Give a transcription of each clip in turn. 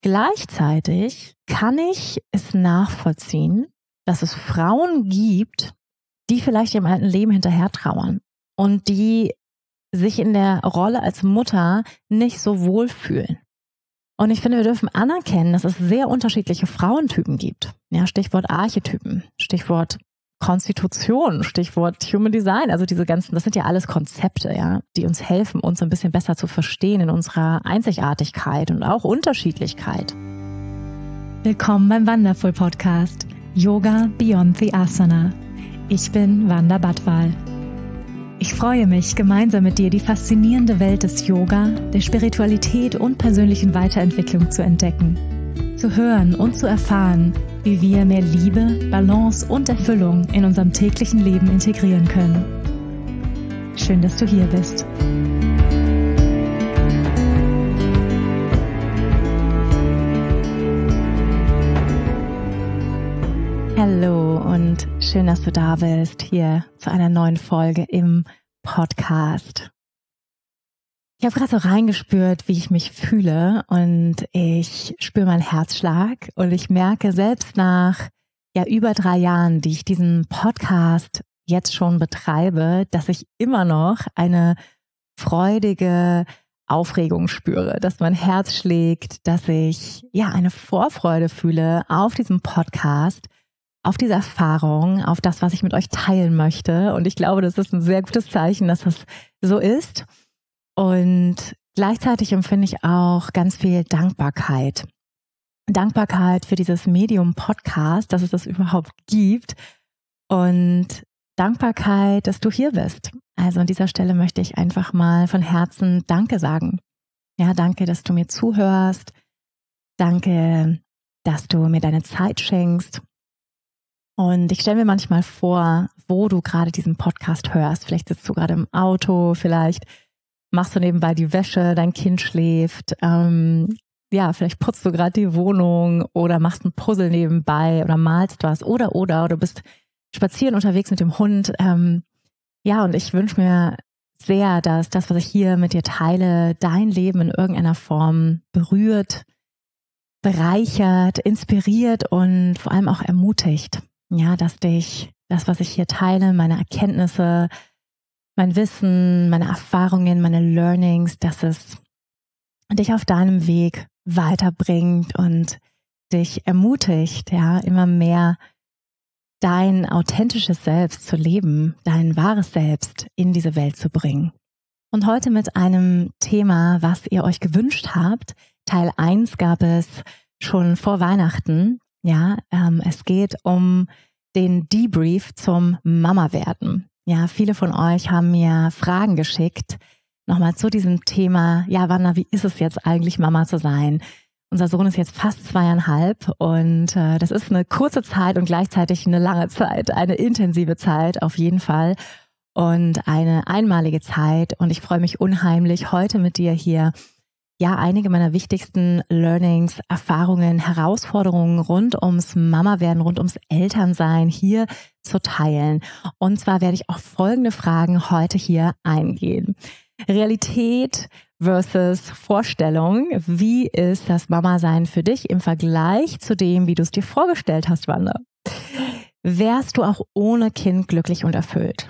gleichzeitig kann ich es nachvollziehen, dass es Frauen gibt, die vielleicht ihrem alten Leben hinterher trauern und die sich in der Rolle als Mutter nicht so wohlfühlen. Und ich finde, wir dürfen anerkennen, dass es sehr unterschiedliche Frauentypen gibt. Ja, Stichwort Archetypen, Stichwort Konstitution, Stichwort Human Design. Also diese ganzen, das sind ja alles Konzepte, ja, die uns helfen, uns ein bisschen besser zu verstehen in unserer Einzigartigkeit und auch Unterschiedlichkeit. Willkommen beim Wonderful Podcast Yoga Beyond the Asana. Ich bin Wanda Badwal. Ich freue mich, gemeinsam mit dir die faszinierende Welt des Yoga, der Spiritualität und persönlichen Weiterentwicklung zu entdecken, zu hören und zu erfahren, wie wir mehr Liebe, Balance und Erfüllung in unserem täglichen Leben integrieren können. Schön, dass du hier bist. Hallo und schön, dass du da bist, hier zu einer neuen Folge im Podcast. Ich habe gerade so reingespürt, wie ich mich fühle und ich spüre meinen Herzschlag und ich merke selbst nach über 3 Jahren, die ich diesen Podcast jetzt schon betreibe, dass ich immer noch eine freudige Aufregung spüre, dass mein Herz schlägt, dass ich eine Vorfreude fühle auf diesen Podcast, auf diese Erfahrung, auf das, was ich mit euch teilen möchte. Und ich glaube, das ist ein sehr gutes Zeichen, dass das so ist. Und gleichzeitig empfinde ich auch ganz viel Dankbarkeit. Dankbarkeit für dieses Medium Podcast, dass es das überhaupt gibt. Und Dankbarkeit, dass du hier bist. Also an dieser Stelle möchte ich einfach mal von Herzen Danke sagen. Ja, danke, dass du mir zuhörst. Danke, dass du mir deine Zeit schenkst. Und ich stelle mir manchmal vor, wo du gerade diesen Podcast hörst. Vielleicht sitzt du gerade im Auto, vielleicht machst du nebenbei die Wäsche, dein Kind schläft. Vielleicht putzt du gerade die Wohnung oder machst ein Puzzle nebenbei oder malst was oder du bist spazieren unterwegs mit dem Hund. Und ich wünsche mir sehr, dass das, was ich hier mit dir teile, dein Leben in irgendeiner Form berührt, bereichert, inspiriert und vor allem auch ermutigt. Ja, dass dich das, was ich hier teile, meine Erkenntnisse, mein Wissen, meine Erfahrungen, meine Learnings, dass es dich auf deinem Weg weiterbringt und dich ermutigt, immer mehr dein authentisches Selbst zu leben, dein wahres Selbst in diese Welt zu bringen. Und heute mit einem Thema, was ihr euch gewünscht habt. Teil 1 gab es schon vor Weihnachten. Es geht um den Debrief zum Mama-Werden. Ja, viele von euch haben mir Fragen geschickt, nochmal zu diesem Thema. Ja, Wanda, wie ist es jetzt eigentlich, Mama zu sein? Unser Sohn ist jetzt fast 2,5 und das ist eine kurze Zeit und gleichzeitig eine lange Zeit, eine intensive Zeit auf jeden Fall und eine einmalige Zeit. Und ich freue mich unheimlich, heute mit dir hier einige meiner wichtigsten Learnings, Erfahrungen, Herausforderungen rund ums Mama-Werden, rund ums Elternsein hier zu teilen. Und zwar werde ich auf folgende Fragen heute hier eingehen. Realität versus Vorstellung. Wie ist das Mama-Sein für dich im Vergleich zu dem, wie du es dir vorgestellt hast, Wanda? Wärst du auch ohne Kind glücklich und erfüllt?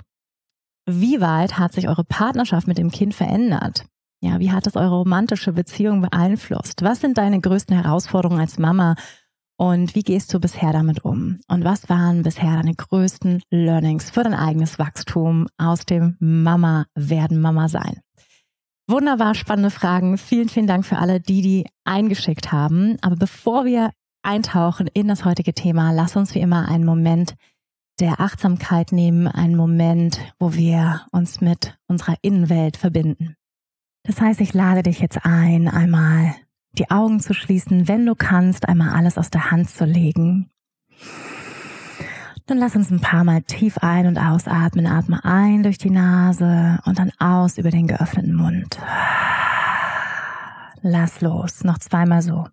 Wie weit hat sich eure Partnerschaft mit dem Kind verändert? Ja, wie hat es eure romantische Beziehung beeinflusst? Was sind deine größten Herausforderungen als Mama und wie gehst du bisher damit um? Und was waren bisher deine größten Learnings für dein eigenes Wachstum aus dem Mama-Werden, Mama-Sein? Wunderbar spannende Fragen. Vielen, vielen Dank für alle, die eingeschickt haben. Aber bevor wir eintauchen in das heutige Thema, lass uns wie immer einen Moment der Achtsamkeit nehmen, einen Moment, wo wir uns mit unserer Innenwelt verbinden. Das heißt, ich lade dich jetzt ein, einmal die Augen zu schließen, wenn du kannst, einmal alles aus der Hand zu legen. Dann lass uns ein paar Mal tief ein- und ausatmen. Atme ein durch die Nase und dann aus über den geöffneten Mund. Lass los. Noch 2-mal so.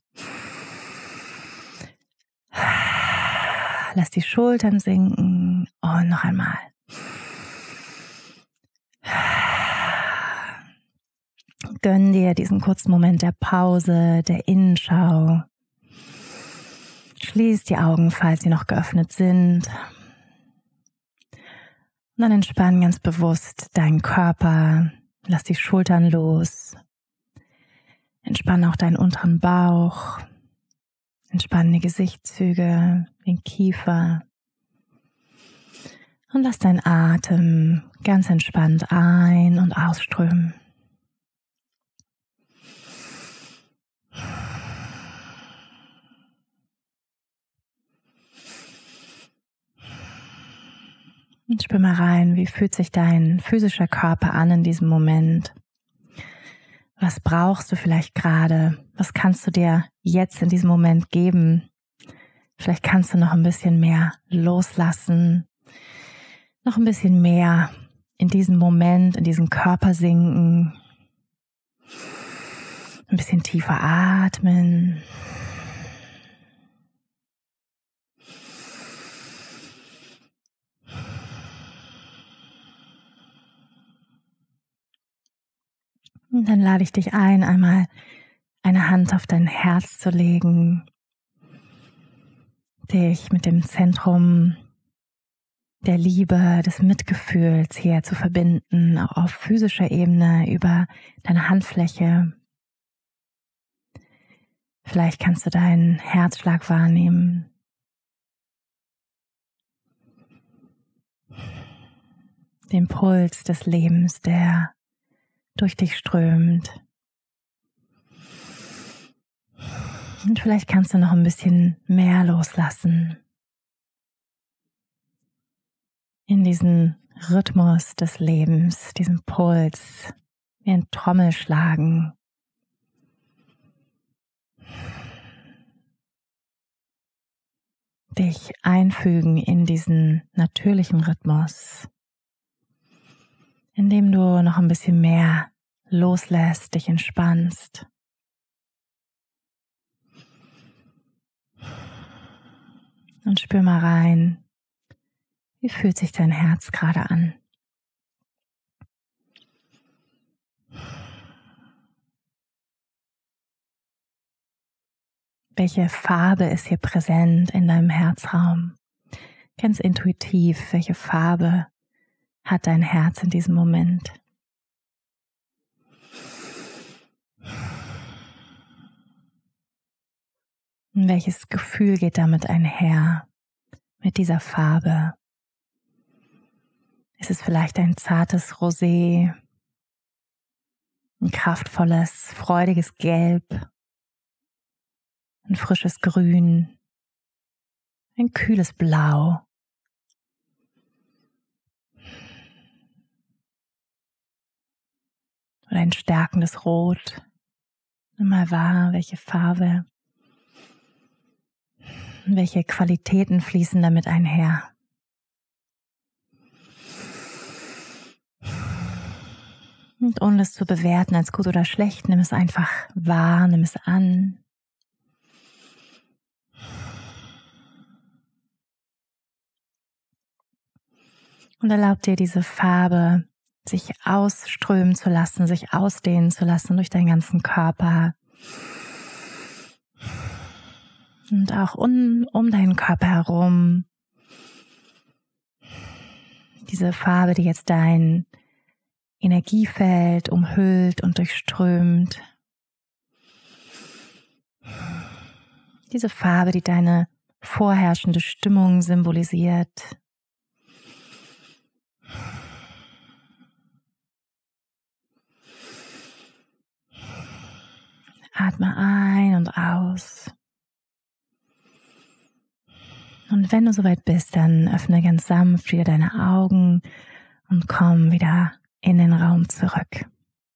Lass die Schultern sinken und noch einmal. Gönn dir diesen kurzen Moment der Pause, der Innenschau, Schließ die Augen, falls sie noch geöffnet sind. Und dann entspann ganz bewusst deinen Körper. Lass die Schultern los. Entspann auch deinen unteren Bauch. Entspann die Gesichtszüge, den Kiefer. Und lass deinen Atem ganz entspannt ein- und ausströmen. Und spür mal rein, wie fühlt sich dein physischer Körper an in diesem Moment? Was brauchst du vielleicht gerade? Was kannst du dir jetzt in diesem Moment geben? Vielleicht kannst du noch ein bisschen mehr loslassen, noch ein bisschen mehr in diesem Moment, in diesen Körper sinken, ein bisschen tiefer atmen. Und dann lade ich dich ein, einmal eine Hand auf dein Herz zu legen, dich mit dem Zentrum der Liebe, des Mitgefühls hier zu verbinden, auch auf physischer Ebene über deine Handfläche. Vielleicht kannst du deinen Herzschlag wahrnehmen. Den Puls des Lebens, der durch dich strömt. Und vielleicht kannst du noch ein bisschen mehr loslassen. In diesen Rhythmus des Lebens, diesen Puls, wie ein Trommelschlagen. Dich einfügen in diesen natürlichen Rhythmus, indem du noch ein bisschen mehr loslässt, dich entspannst. Und spür mal rein, wie fühlt sich dein Herz gerade an? Welche Farbe ist hier präsent in deinem Herzraum? Ganz intuitiv, welche Farbe hat dein Herz in diesem Moment? Und welches Gefühl geht damit einher, mit dieser Farbe? Ist es vielleicht ein zartes Rosé, ein kraftvolles, freudiges Gelb, ein frisches Grün, ein kühles Blau? Oder ein stärkendes Rot? Nimm mal wahr, welche Farbe, welche Qualitäten fließen damit einher. Und ohne es zu bewerten als gut oder schlecht, nimm es einfach wahr, nimm es an. Und erlaub dir, diese Farbe sich ausströmen zu lassen, sich ausdehnen zu lassen durch deinen ganzen Körper. Und auch um deinen Körper herum. Diese Farbe, die jetzt dein Energiefeld umhüllt und durchströmt. Diese Farbe, die deine vorherrschende Stimmung symbolisiert. Atme ein und aus. Und wenn du soweit bist, dann öffne ganz sanft wieder deine Augen und komm wieder in den Raum zurück.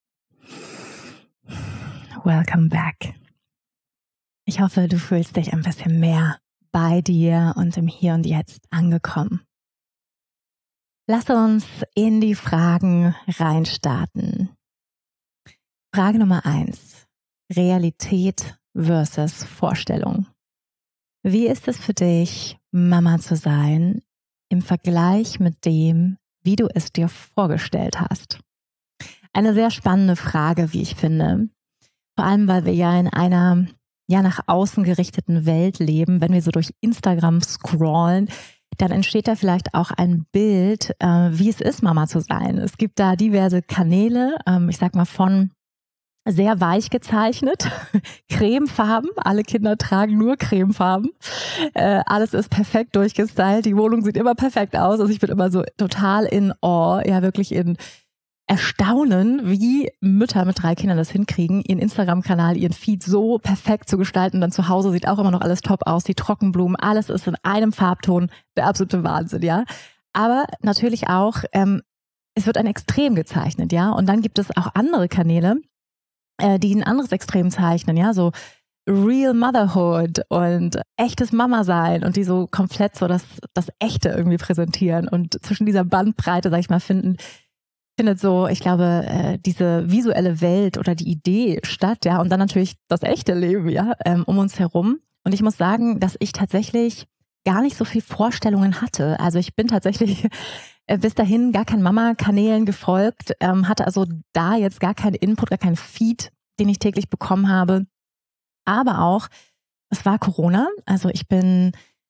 Welcome back. Ich hoffe, du fühlst dich ein bisschen mehr bei dir und im Hier und Jetzt angekommen. Lass uns in die Fragen reinstarten. Frage Nummer 1. Realität versus Vorstellung. Wie ist es für dich, Mama zu sein, im Vergleich mit dem, wie du es dir vorgestellt hast? Eine sehr spannende Frage, wie ich finde. Vor allem, weil wir ja in einer nach außen gerichteten Welt leben, wenn wir so durch Instagram scrollen, dann entsteht da vielleicht auch ein Bild, wie es ist, Mama zu sein. Es gibt da diverse Kanäle, ich sag mal von sehr weich gezeichnet, Cremefarben, alle Kinder tragen nur Cremefarben, alles ist perfekt durchgestylt, die Wohnung sieht immer perfekt aus, also ich bin immer so total in Awe, ja wirklich in Erstaunen, wie Mütter mit 3 Kindern das hinkriegen, ihren Instagram-Kanal, ihren Feed so perfekt zu gestalten. Dann zu Hause sieht auch immer noch alles top aus, die Trockenblumen, alles ist in einem Farbton, der absolute Wahnsinn, ja. Aber natürlich auch, es wird ein Extrem gezeichnet, ja. Und dann gibt es auch andere Kanäle, die ein anderes Extrem zeichnen, ja, so Real Motherhood und echtes Mama sein und die so komplett so das Echte irgendwie präsentieren und zwischen dieser Bandbreite, sag ich mal, findet so, ich glaube, diese visuelle Welt oder die Idee statt, ja, und dann natürlich das echte Leben, ja, um uns herum. Und ich muss sagen, dass ich tatsächlich gar nicht so viel Vorstellungen hatte. Also ich bin tatsächlich bis dahin gar keinen Mama-Kanälen gefolgt, hatte also da jetzt gar keinen Input, gar keinen Feed, den ich täglich bekommen habe. Aber auch, es war Corona, also ich bin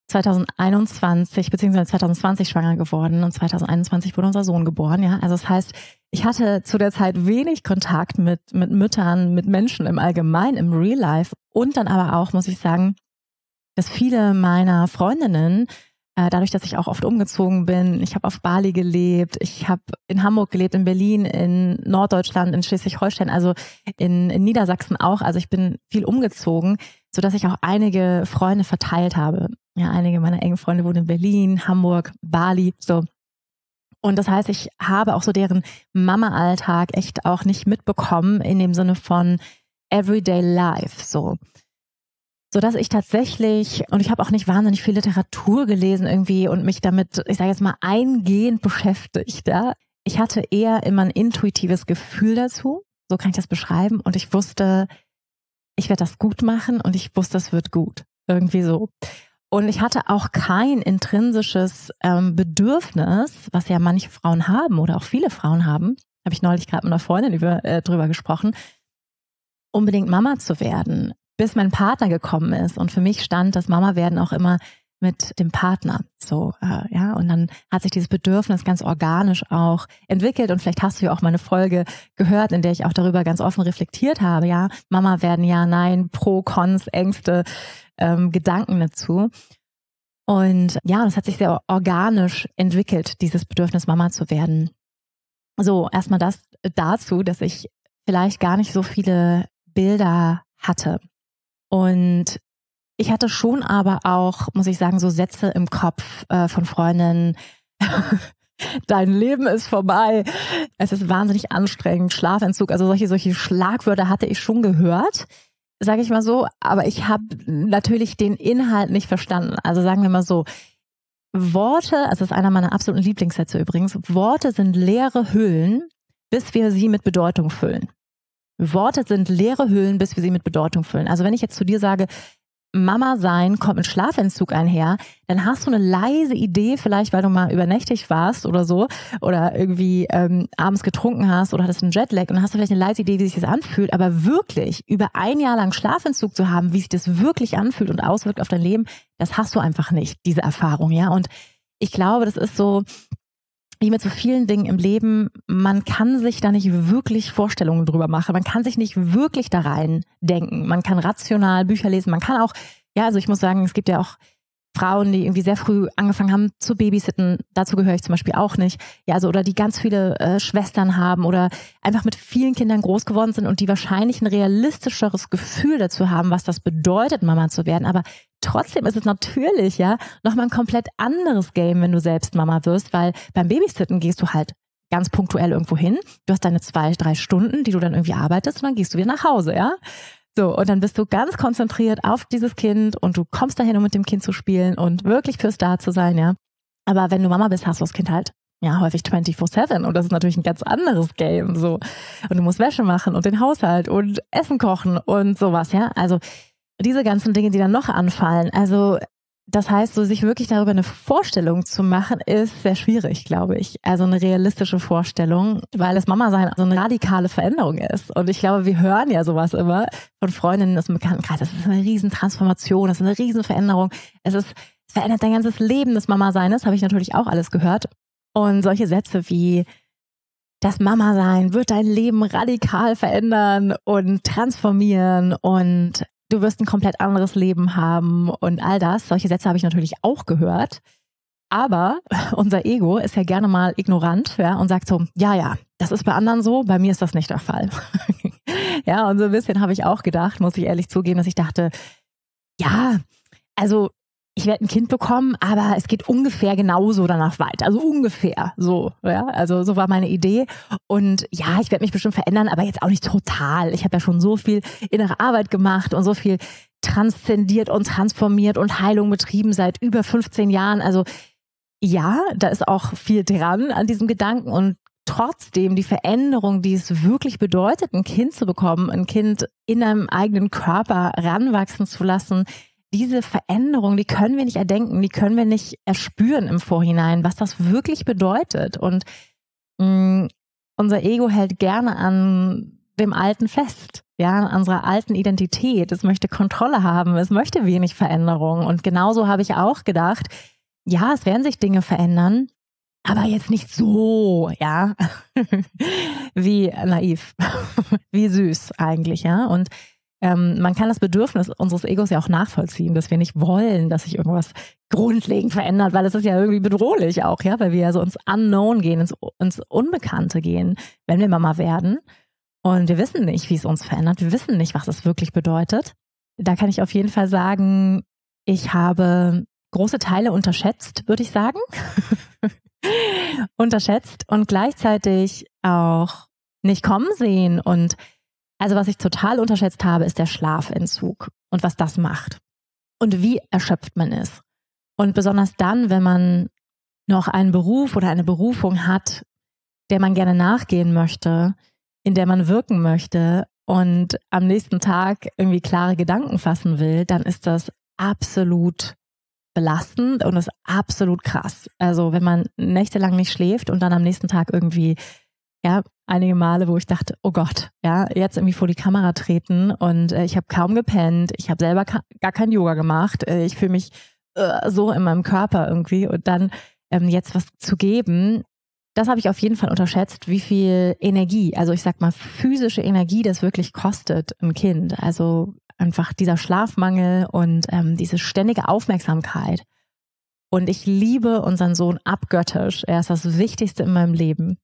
2021 bzw. 2020 schwanger geworden und 2021 wurde unser Sohn geboren, ja. Also das heißt, ich hatte zu der Zeit wenig Kontakt mit Müttern, mit Menschen im Allgemeinen, im Real Life und dann aber auch, muss ich sagen, dass viele meiner Freundinnen, dadurch, dass ich auch oft umgezogen bin, ich habe auf Bali gelebt, ich habe in Hamburg gelebt, in Berlin, in Norddeutschland, in Schleswig-Holstein, also in Niedersachsen auch. Also ich bin viel umgezogen, sodass ich auch einige Freunde verteilt habe. Ja, einige meiner engen Freunde wohnen in Berlin, Hamburg, Bali, so. Und das heißt, ich habe auch so deren Mama-Alltag echt auch nicht mitbekommen in dem Sinne von Everyday Life, so. Sodass ich tatsächlich, und ich habe auch nicht wahnsinnig viel Literatur gelesen irgendwie und mich damit, ich sage jetzt mal, eingehend beschäftigt. Ja. Ich hatte eher immer ein intuitives Gefühl dazu, so kann ich das beschreiben. Und ich wusste, ich werde das gut machen und ich wusste, es wird gut. Irgendwie so. Und ich hatte auch kein intrinsisches Bedürfnis, was ja manche Frauen haben oder auch viele Frauen haben, habe ich neulich gerade mit einer Freundin drüber gesprochen, unbedingt Mama zu werden, bis mein Partner gekommen ist. Und für mich stand das Mama-Werden auch immer mit dem Partner. So, ja, und dann hat sich dieses Bedürfnis ganz organisch auch entwickelt. Und vielleicht hast du ja auch mal eine Folge gehört, in der ich auch darüber ganz offen reflektiert habe. Ja, Mama werden, ja, nein, Pro, Cons, Ängste, Gedanken dazu. Und ja, das hat sich sehr organisch entwickelt, dieses Bedürfnis, Mama zu werden. So, erstmal das dazu, dass ich vielleicht gar nicht so viele Bilder hatte. Und ich hatte schon aber auch, muss ich sagen, so Sätze im Kopf von Freundinnen, dein Leben ist vorbei, es ist wahnsinnig anstrengend, Schlafentzug, also solche Schlagwörter hatte ich schon gehört, sage ich mal so, aber ich habe natürlich den Inhalt nicht verstanden. Also sagen wir mal so, Worte, also das ist einer meiner absoluten Lieblingssätze übrigens, Worte sind leere Hüllen, bis wir sie mit Bedeutung füllen. Worte sind leere Hüllen, bis wir sie mit Bedeutung füllen. Also wenn ich jetzt zu dir sage, Mama sein kommt mit Schlafentzug einher, dann hast du eine leise Idee, vielleicht weil du mal übernächtig warst oder so oder irgendwie abends getrunken hast oder hattest einen Jetlag und dann hast du vielleicht eine leise Idee, wie sich das anfühlt, aber wirklich über ein Jahr lang Schlafentzug zu haben, wie sich das wirklich anfühlt und auswirkt auf dein Leben, das hast du einfach nicht, diese Erfahrung, ja. Und ich glaube, das ist so wie mit so vielen Dingen im Leben, man kann sich da nicht wirklich Vorstellungen drüber machen. Man kann sich nicht wirklich da rein denken. Man kann rational Bücher lesen. Man kann auch, ja, also ich muss sagen, es gibt ja auch Frauen, die irgendwie sehr früh angefangen haben zu babysitten. Dazu gehöre ich zum Beispiel auch nicht. Ja, also oder die ganz viele Schwestern haben oder einfach mit vielen Kindern groß geworden sind und die wahrscheinlich ein realistischeres Gefühl dazu haben, was das bedeutet, Mama zu werden. Aber trotzdem ist es natürlich, ja, nochmal ein komplett anderes Game, wenn du selbst Mama wirst, weil beim Babysitten gehst du halt ganz punktuell irgendwo hin. Du hast deine 2-3 Stunden, die du dann irgendwie arbeitest und dann gehst du wieder nach Hause, ja. So, und dann bist du ganz konzentriert auf dieses Kind und du kommst dahin, um mit dem Kind zu spielen und wirklich fürs Da zu sein, ja. Aber wenn du Mama bist, hast du das Kind halt, ja, häufig 24/7 und das ist natürlich ein ganz anderes Game, so. Und du musst Wäsche machen und den Haushalt und Essen kochen und sowas, ja. Also diese ganzen Dinge, die dann noch anfallen, also das heißt, so sich wirklich darüber eine Vorstellung zu machen, ist sehr schwierig, glaube ich. Also eine realistische Vorstellung, weil das Mama-Sein so eine radikale Veränderung ist. Und ich glaube, wir hören ja sowas immer von Freundinnen aus dem Bekanntenkreis. Das ist eine Riesentransformation, das ist eine Riesenveränderung. Es verändert dein ganzes Leben, das Mama-Sein. Habe ich natürlich auch alles gehört. Und solche Sätze wie: Das Mama-Sein wird dein Leben radikal verändern und transformieren und du wirst ein komplett anderes Leben haben und all das. Solche Sätze habe ich natürlich auch gehört. Aber unser Ego ist ja gerne mal ignorant, ja, und sagt so, ja, das ist bei anderen so, bei mir ist das nicht der Fall. Ja, und so ein bisschen habe ich auch gedacht, muss ich ehrlich zugeben, dass ich dachte, ja, also ich werde ein Kind bekommen, aber es geht ungefähr genauso danach weiter. Also ungefähr so, ja. Also so war meine Idee. Und ja, ich werde mich bestimmt verändern, aber jetzt auch nicht total. Ich habe ja schon so viel innere Arbeit gemacht und so viel transzendiert und transformiert und Heilung betrieben seit über 15 Jahren. Also ja, da ist auch viel dran an diesem Gedanken. Und trotzdem die Veränderung, die es wirklich bedeutet, ein Kind zu bekommen, ein Kind in einem eigenen Körper ranwachsen zu lassen, diese Veränderung, die können wir nicht erdenken, die können wir nicht erspüren im Vorhinein, was das wirklich bedeutet. Und unser Ego hält gerne an dem Alten fest, ja, an unserer alten Identität. Es möchte Kontrolle haben, es möchte wenig Veränderung. Und genauso habe ich auch gedacht, ja, es werden sich Dinge verändern, aber jetzt nicht so, ja, wie naiv, wie süß eigentlich, ja. Und man kann das Bedürfnis unseres Egos ja auch nachvollziehen, dass wir nicht wollen, dass sich irgendwas grundlegend verändert, weil es ist ja irgendwie bedrohlich auch, ja, weil wir ja so ins Unknown gehen, ins Unbekannte gehen, wenn wir Mama werden. Und wir wissen nicht, wie es uns verändert. Wir wissen nicht, was es wirklich bedeutet. Da kann ich auf jeden Fall sagen, ich habe große Teile unterschätzt, würde ich sagen. Unterschätzt und gleichzeitig auch nicht kommen sehen. Und also was ich total unterschätzt habe, ist der Schlafentzug und was das macht und wie erschöpft man ist. Und besonders dann, wenn man noch einen Beruf oder eine Berufung hat, der man gerne nachgehen möchte, in der man wirken möchte und am nächsten Tag irgendwie klare Gedanken fassen will, dann ist das absolut belastend und ist absolut krass. Also wenn man nächtelang nicht schläft und dann am nächsten Tag irgendwie, ja, einige Male, wo ich dachte, oh Gott, ja, jetzt irgendwie vor die Kamera treten und ich habe kaum gepennt, ich habe selber gar kein Yoga gemacht, ich fühle mich so in meinem Körper irgendwie und dann jetzt was zu geben, das habe ich auf jeden Fall unterschätzt, wie viel Energie, also ich sag mal physische Energie das wirklich kostet, ein Kind. Also einfach dieser Schlafmangel und diese ständige Aufmerksamkeit. Und ich liebe unseren Sohn abgöttisch, er ist das Wichtigste in meinem Leben.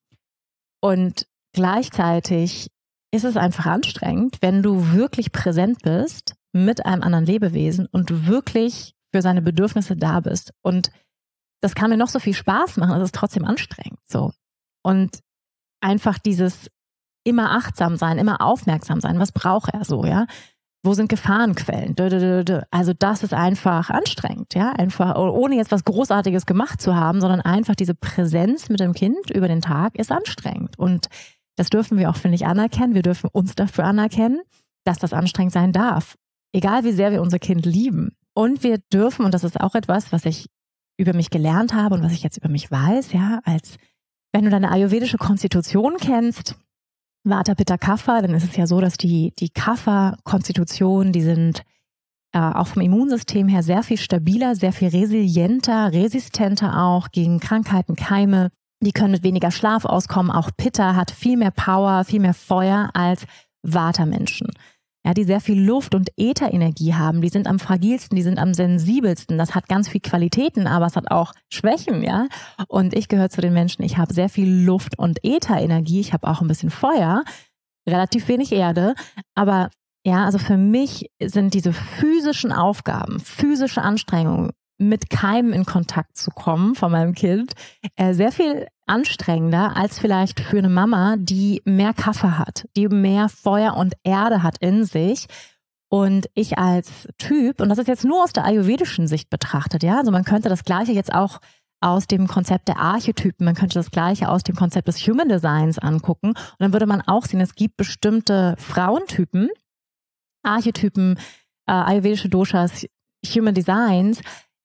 Und gleichzeitig ist es einfach anstrengend, wenn du wirklich präsent bist mit einem anderen Lebewesen und du wirklich für seine Bedürfnisse da bist. Und das kann mir noch so viel Spaß machen, es ist trotzdem anstrengend. So. Und einfach dieses immer achtsam sein, immer aufmerksam sein, was braucht er so, ja? Wo sind Gefahrenquellen? Also das ist einfach anstrengend, ja, einfach ohne jetzt was Großartiges gemacht zu haben, sondern einfach diese Präsenz mit dem Kind über den Tag ist anstrengend. Und das dürfen wir auch, finde ich, anerkennen. Wir dürfen uns dafür anerkennen, dass das anstrengend sein darf. Egal wie sehr wir unser Kind lieben. Und wir dürfen, und das ist auch etwas, was ich über mich gelernt habe und was ich jetzt über mich weiß, ja, als wenn du deine ayurvedische Konstitution kennst, Vata, Pitta, Kapha, dann ist es ja so, dass die Kapha-Konstitutionen, die sind auch vom Immunsystem her sehr viel stabiler, sehr viel resilienter, resistenter auch gegen Krankheiten, Keime. Die können mit weniger Schlaf auskommen. Auch Pitta hat viel mehr Power, viel mehr Feuer als Vata-Menschen. Ja, die sehr viel Luft- und Ätherenergie haben, die sind am fragilsten, die sind am sensibelsten. Das hat ganz viel Qualitäten, aber es hat auch Schwächen, ja. Und ich gehöre zu den Menschen, ich habe sehr viel Luft- und Ätherenergie, ich habe auch ein bisschen Feuer, relativ wenig Erde, aber ja, also für mich sind diese physischen Aufgaben, physische Anstrengungen, mit Keimen in Kontakt zu kommen von meinem Kind, sehr viel anstrengender als vielleicht für eine Mama, die mehr Kapha hat, die mehr Feuer und Erde hat in sich. Und ich als Typ, und das ist jetzt nur aus der ayurvedischen Sicht betrachtet, ja, also man könnte das Gleiche jetzt auch aus dem Konzept der Archetypen, man könnte das Gleiche aus dem Konzept des Human Designs angucken und dann würde man auch sehen, es gibt bestimmte Frauentypen, Archetypen, ayurvedische Doshas, Human Designs,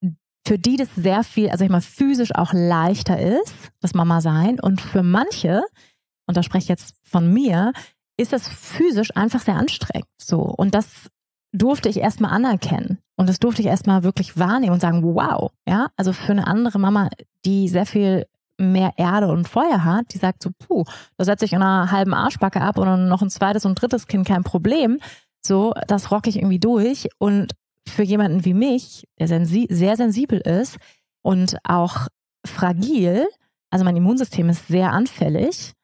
für die das sehr viel, also ich mal physisch auch leichter ist, das Mama sein. Und für manche, und da spreche ich jetzt von mir, ist es physisch einfach sehr anstrengend. So. Und das durfte ich erstmal anerkennen. Und das durfte ich erstmal wirklich wahrnehmen und sagen, wow, ja, also für eine andere Mama, die sehr viel mehr Erde und Feuer hat, die sagt so, da setze ich in einer halben Arschbacke ab und dann noch ein zweites und drittes Kind, kein Problem. So, das rocke ich irgendwie durch. Und für jemanden wie mich, der sehr sensibel ist und auch fragil, also mein Immunsystem ist sehr anfällig,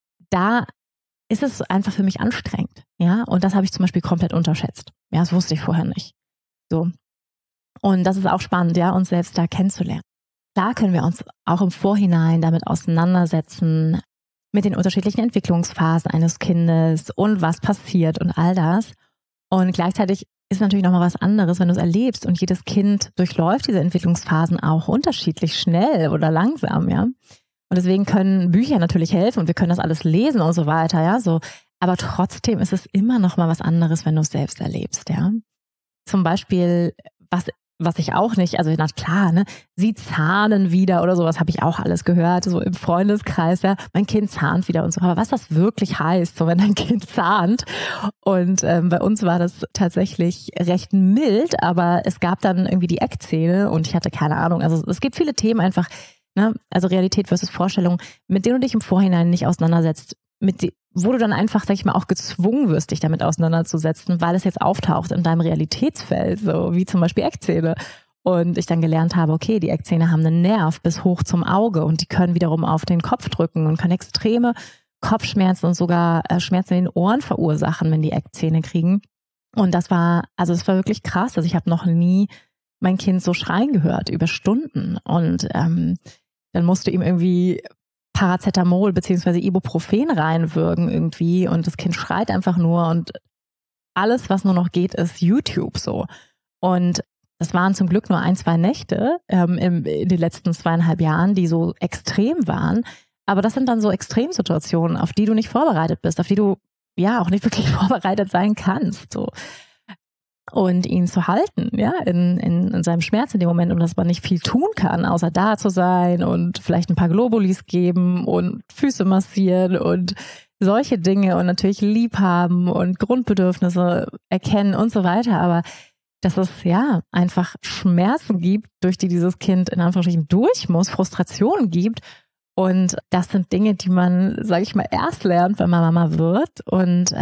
da ist es einfach für mich anstrengend. Ja, und das habe ich zum Beispiel komplett unterschätzt. Ja, das wusste ich vorher nicht. So. Und das ist auch spannend, ja, uns selbst da kennenzulernen. Klar können wir uns auch im Vorhinein damit auseinandersetzen, mit den unterschiedlichen Entwicklungsphasen eines Kindes und was passiert und all das. Und gleichzeitig ist natürlich nochmal was anderes, wenn du es erlebst und jedes Kind durchläuft diese Entwicklungsphasen auch unterschiedlich schnell oder langsam, ja. Und deswegen können Bücher natürlich helfen und wir können das alles lesen und so weiter, ja, so. Aber trotzdem ist es immer noch mal was anderes, wenn du es selbst erlebst, ja. Zum Beispiel, was ich auch nicht, also na klar, ne, sie zahnen wieder oder sowas, habe ich auch alles gehört, so im Freundeskreis, ja, mein Kind zahnt wieder und so. Aber was das wirklich heißt, so wenn dein Kind zahnt. Und bei uns war das tatsächlich recht mild, aber es gab dann irgendwie die Eckzähne und ich hatte keine Ahnung. Also es gibt viele Themen einfach, ne, also Realität versus Vorstellung, mit denen du dich im Vorhinein nicht auseinandersetzt, wo du dann einfach, sag ich mal, auch gezwungen wirst, dich damit auseinanderzusetzen, weil es jetzt auftaucht in deinem Realitätsfeld, so wie zum Beispiel Eckzähne. Und ich dann gelernt habe, okay, die Eckzähne haben einen Nerv bis hoch zum Auge und die können wiederum auf den Kopf drücken und können extreme Kopfschmerzen und sogar Schmerzen in den Ohren verursachen, wenn die Eckzähne kriegen. Und das war wirklich krass. Also ich habe noch nie mein Kind so schreien gehört über Stunden. Und dann musste ihm irgendwie Paracetamol bzw. Ibuprofen reinwürgen irgendwie und das Kind schreit einfach nur und alles, was nur noch geht, ist YouTube so. Und das waren zum Glück nur 1-2 Nächte in den letzten 2,5 Jahren, die so extrem waren. Aber das sind dann so Extremsituationen, auf die du nicht vorbereitet bist, auf die du ja auch nicht wirklich vorbereitet sein kannst. So. Und ihn zu halten, ja, in seinem Schmerz in dem Moment und dass man nicht viel tun kann, außer da zu sein und vielleicht ein paar Globulis geben und Füße massieren und solche Dinge und natürlich lieb haben und Grundbedürfnisse erkennen und so weiter. Aber dass es ja einfach Schmerzen gibt, durch die dieses Kind in Anführungsstrichen durch muss, Frustrationen gibt. Und das sind Dinge, die man, sage ich mal, erst lernt, wenn man Mama wird und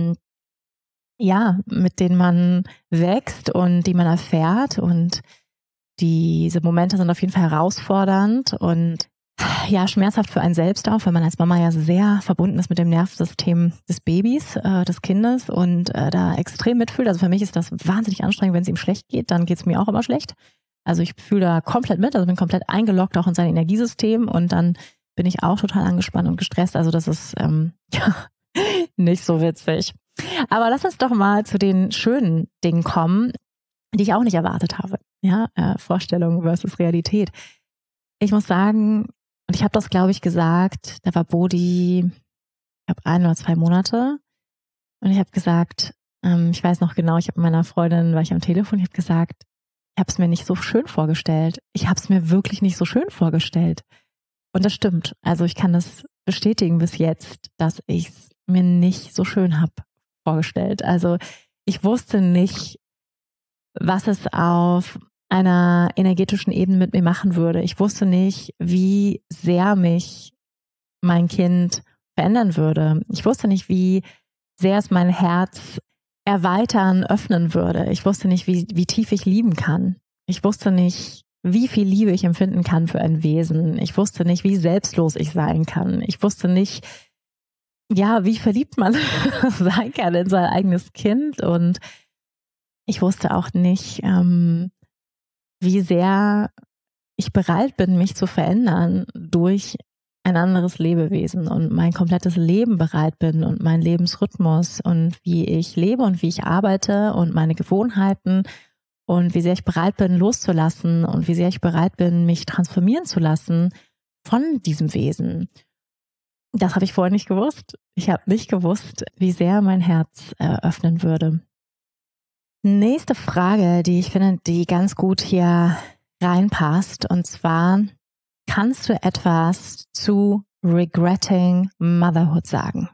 ja, mit denen man wächst und die man erfährt und diese Momente sind auf jeden Fall herausfordernd und ja, schmerzhaft für einen selbst auch, weil man als Mama ja sehr verbunden ist mit dem Nervensystem des Babys, des Kindes und da extrem mitfühlt. Also für mich ist das wahnsinnig anstrengend, wenn es ihm schlecht geht, dann geht es mir auch immer schlecht. Also ich fühle da komplett mit, also bin komplett eingeloggt auch in sein Energiesystem und dann bin ich auch total angespannt und gestresst. Also das ist ja nicht so witzig. Aber lass uns doch mal zu den schönen Dingen kommen, die ich auch nicht erwartet habe. Ja, Vorstellung versus Realität. Ich muss sagen, und ich habe das, glaube ich, gesagt, da war Bodhi, ich glaube 1 oder 2 Monate. Und ich habe gesagt, ich weiß noch genau, ich habe mit meiner Freundin, war ich am Telefon, ich habe gesagt, ich habe es mir nicht so schön vorgestellt. Ich habe es mir wirklich nicht so schön vorgestellt. Und das stimmt. Also ich kann das bestätigen bis jetzt, dass ich es mir nicht so schön habe vorgestellt. Also ich wusste nicht, was es auf einer energetischen Ebene mit mir machen würde. Ich wusste nicht, wie sehr mich mein Kind verändern würde. Ich wusste nicht, wie sehr es mein Herz erweitern, öffnen würde. Ich wusste nicht, wie tief ich lieben kann. Ich wusste nicht, wie viel Liebe ich empfinden kann für ein Wesen. Ich wusste nicht, wie selbstlos ich sein kann. Ich wusste nicht, ja, wie verliebt man sein kann in sein eigenes Kind. Und ich wusste auch nicht, wie sehr ich bereit bin, mich zu verändern durch ein anderes Lebewesen und mein komplettes Leben bereit bin und meinen Lebensrhythmus und wie ich lebe und wie ich arbeite und meine Gewohnheiten und wie sehr ich bereit bin, loszulassen und wie sehr ich bereit bin, mich transformieren zu lassen von diesem Wesen. Das habe ich vorher nicht gewusst. Ich habe nicht gewusst, wie sehr mein Herz öffnen würde. Nächste Frage, die ich finde, die ganz gut hier reinpasst. Und zwar, kannst du etwas zu Regretting Motherhood sagen?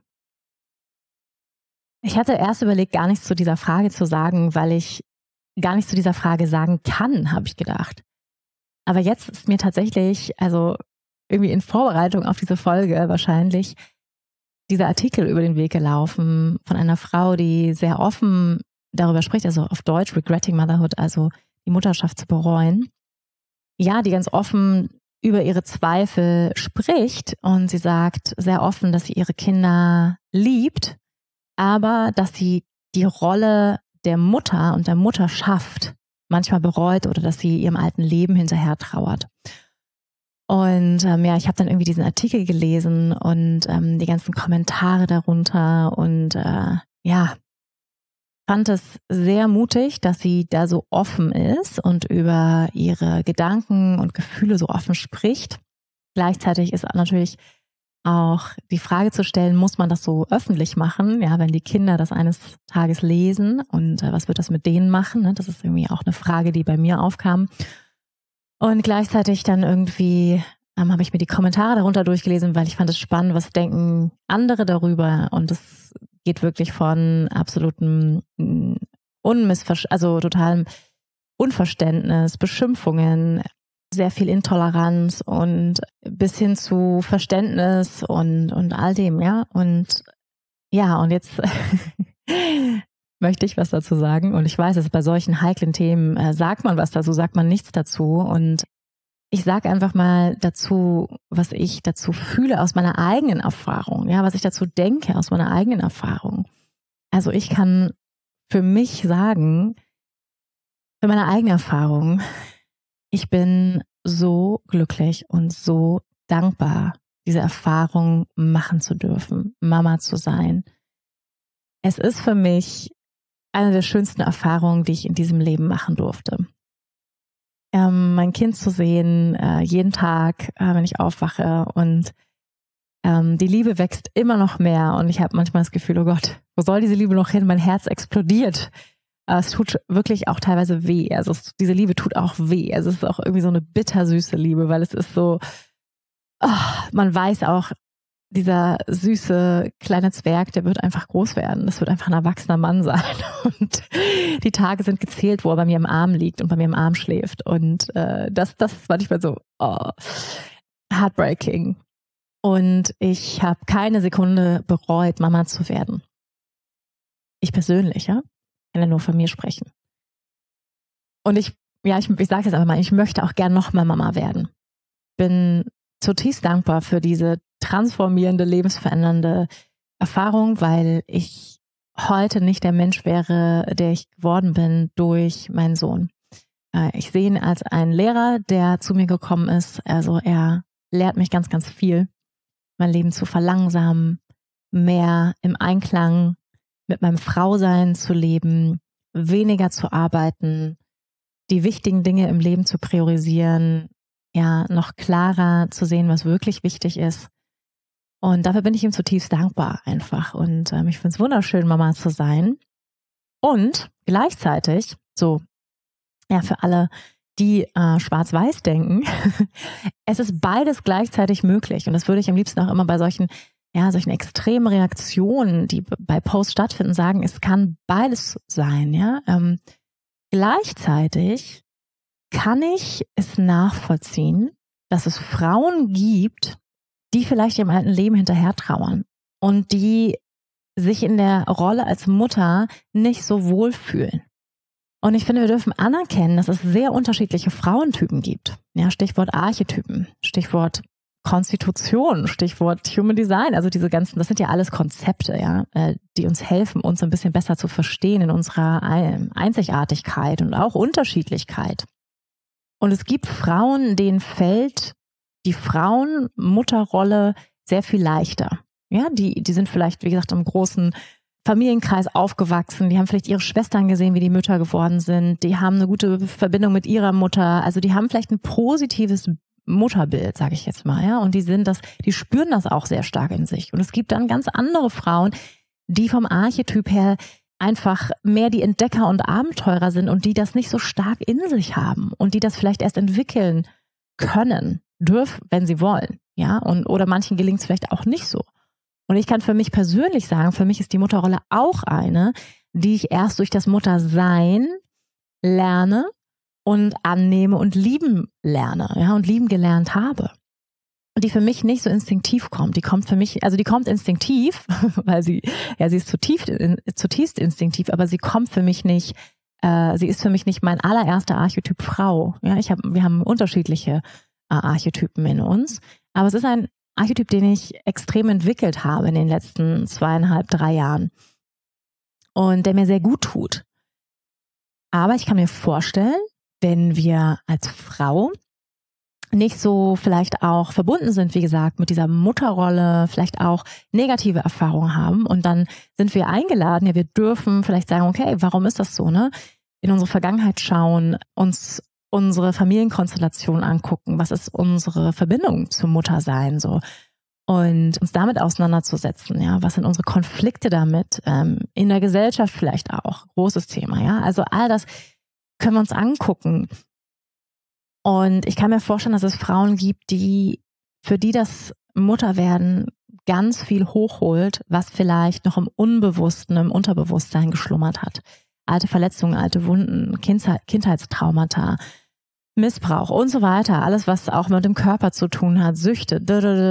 Ich hatte erst überlegt, gar nichts zu dieser Frage zu sagen, weil ich gar nichts zu dieser Frage sagen kann, habe ich gedacht. Aber jetzt ist mir tatsächlich, also irgendwie in Vorbereitung auf diese Folge wahrscheinlich, dieser Artikel über den Weg gelaufen von einer Frau, die sehr offen darüber spricht, also auf Deutsch Regretting Motherhood, also die Mutterschaft zu bereuen. Ja, die ganz offen über ihre Zweifel spricht und sie sagt sehr offen, dass sie ihre Kinder liebt, aber dass sie die Rolle der Mutter und der Mutterschaft manchmal bereut oder dass sie ihrem alten Leben hinterher trauert. Und ich habe dann irgendwie diesen Artikel gelesen und die ganzen Kommentare darunter und fand es sehr mutig, dass sie da so offen ist und über ihre Gedanken und Gefühle so offen spricht. Gleichzeitig ist natürlich auch die Frage zu stellen, muss man das so öffentlich machen, ja, wenn die Kinder das eines Tages lesen und was wird das mit denen machen? Ne? Das ist irgendwie auch eine Frage, die bei mir aufkam. Und gleichzeitig dann irgendwie habe ich mir die Kommentare darunter durchgelesen, weil ich fand es spannend, was denken andere darüber, und es geht wirklich von absolutem totalem Unverständnis, Beschimpfungen, sehr viel Intoleranz und bis hin zu Verständnis und all dem, ja. Und jetzt möchte ich was dazu sagen. Und ich weiß, dass bei solchen heiklen Themen sagt man was dazu, sagt man nichts dazu. Und ich sage einfach mal dazu, was ich dazu fühle aus meiner eigenen Erfahrung, ja, was ich dazu denke aus meiner eigenen Erfahrung. Also ich kann für mich sagen, für meine eigene Erfahrung, ich bin so glücklich und so dankbar, diese Erfahrung machen zu dürfen, Mama zu sein. Es ist für mich eine der schönsten Erfahrungen, die ich in diesem Leben machen durfte. Mein Kind zu sehen, jeden Tag, wenn ich aufwache, und die Liebe wächst immer noch mehr und ich habe manchmal das Gefühl, oh Gott, wo soll diese Liebe noch hin? Mein Herz explodiert. Es tut wirklich auch teilweise weh. Also diese Liebe tut auch weh. Also es ist auch irgendwie so eine bittersüße Liebe, weil es ist so, man weiß auch, dieser süße kleine Zwerg, der wird einfach groß werden. Das wird einfach ein erwachsener Mann sein. Und die Tage sind gezählt, wo er bei mir im Arm liegt und bei mir im Arm schläft. Und das ist manchmal so heartbreaking. Und ich habe keine Sekunde bereut, Mama zu werden. Ich persönlich, ja. Ich kann ja nur von mir sprechen. Und ich sage jetzt aber mal, ich möchte auch gern nochmal Mama werden. Bin zutiefst dankbar für diese transformierende, lebensverändernde Erfahrung, weil ich heute nicht der Mensch wäre, der ich geworden bin durch meinen Sohn. Ich sehe ihn als einen Lehrer, der zu mir gekommen ist. Also er lehrt mich ganz, ganz viel, mein Leben zu verlangsamen, mehr im Einklang mit meinem Frausein zu leben, weniger zu arbeiten, die wichtigen Dinge im Leben zu priorisieren, ja, noch klarer zu sehen, was wirklich wichtig ist. Und dafür bin ich ihm zutiefst dankbar einfach. Und ich finde es wunderschön, Mama zu sein. Und gleichzeitig, so, ja, für alle, die schwarz-weiß denken, es ist beides gleichzeitig möglich. Und das würde ich am liebsten auch immer bei solchen extremen Reaktionen, die bei Posts stattfinden, sagen, es kann beides sein, ja. Gleichzeitig kann ich es nachvollziehen, dass es Frauen gibt, die vielleicht ihrem alten Leben hinterher trauern und die sich in der Rolle als Mutter nicht so wohlfühlen. Und ich finde, wir dürfen anerkennen, dass es sehr unterschiedliche Frauentypen gibt. Ja, Stichwort Archetypen, Stichwort Konstitution, Stichwort Human Design, also diese ganzen, das sind ja alles Konzepte, ja, die uns helfen, uns ein bisschen besser zu verstehen in unserer Einzigartigkeit und auch Unterschiedlichkeit. Und es gibt Frauen, denen fällt die Frauenmutterrolle sehr viel leichter. Ja, die sind vielleicht, wie gesagt, im großen Familienkreis aufgewachsen, die haben vielleicht ihre Schwestern gesehen, wie die Mütter geworden sind, die haben eine gute Verbindung mit ihrer Mutter, also die haben vielleicht ein positives Mutterbild, sage ich jetzt mal, ja, und die spüren das auch sehr stark in sich. Und es gibt dann ganz andere Frauen, die vom Archetyp her einfach mehr die Entdecker und Abenteurer sind und die das nicht so stark in sich haben und die das vielleicht erst entwickeln können, dürfen, wenn sie wollen. Ja, oder manchen gelingt es vielleicht auch nicht so. Und ich kann für mich persönlich sagen, für mich ist die Mutterrolle auch eine, die ich erst durch das Muttersein lerne und annehme und lieben lerne, ja, und lieben gelernt habe. Und die für mich nicht so instinktiv kommt. Die kommt für mich, also die kommt instinktiv, weil sie ist zutiefst instinktiv, aber sie kommt für mich nicht, sie ist für mich nicht mein allererster Archetyp Frau. Ja, wir haben unterschiedliche Archetypen in uns, aber es ist ein Archetyp, den ich extrem entwickelt habe in den letzten 2,5, 3 Jahren und der mir sehr gut tut. Aber ich kann mir vorstellen, wenn wir als Frau nicht so vielleicht auch verbunden sind, wie gesagt, mit dieser Mutterrolle, vielleicht auch negative Erfahrungen haben und dann sind wir eingeladen, ja, wir dürfen vielleicht sagen, okay, warum ist das so, ne? In unsere Vergangenheit schauen, uns unsere Familienkonstellation angucken, was ist unsere Verbindung zum Muttersein so und uns damit auseinanderzusetzen, ja, was sind unsere Konflikte damit, in der Gesellschaft vielleicht auch, großes Thema, ja, also all das können wir uns angucken. Und ich kann mir vorstellen, dass es Frauen gibt, für die das Mutterwerden ganz viel hochholt, was vielleicht noch im Unbewussten, im Unterbewusstsein geschlummert hat. Alte Verletzungen, alte Wunden, Kindheitstraumata, Missbrauch und so weiter. Alles, was auch mit dem Körper zu tun hat, Süchte.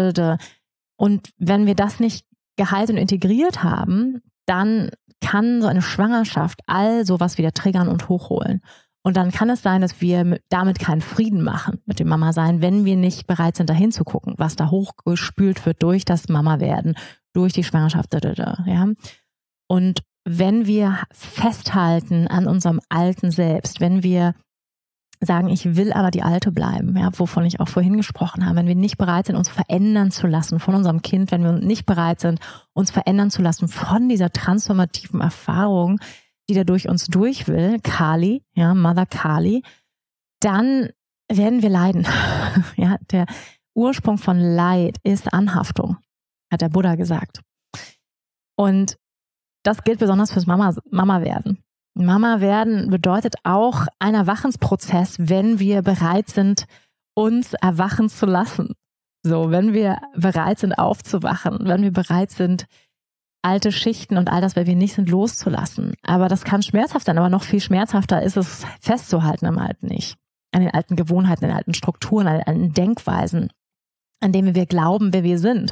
Und wenn wir das nicht geheilt und integriert haben, dann kann so eine Schwangerschaft all sowas wieder triggern und hochholen. Und dann kann es sein, dass wir damit keinen Frieden machen mit dem Mama-Sein, wenn wir nicht bereit sind, da hinzugucken, was da hochgespült wird durch das Mama-Werden, durch die Schwangerschaft. Ja? Und wenn wir festhalten an unserem alten Selbst, wenn wir sagen, ich will aber die Alte bleiben, ja, wovon ich auch vorhin gesprochen habe, wenn wir nicht bereit sind, uns verändern zu lassen von unserem Kind, wenn wir nicht bereit sind, uns verändern zu lassen von dieser transformativen Erfahrung, die da durch uns durch will, Kali, ja, Mother Kali, dann werden wir leiden. Ja, der Ursprung von Leid ist Anhaftung, hat der Buddha gesagt. Und das gilt besonders fürs Mama werden. Mama werden bedeutet auch ein Erwachensprozess, wenn wir bereit sind, uns erwachen zu lassen. So, wenn wir bereit sind, aufzuwachen, wenn wir bereit sind, alte Schichten und all das, weil wir nicht sind, loszulassen. Aber das kann schmerzhaft sein, aber noch viel schmerzhafter ist es, festzuhalten am Alten nicht. An den alten Gewohnheiten, an den alten Strukturen, an den alten Denkweisen, an denen wir glauben, wer wir sind.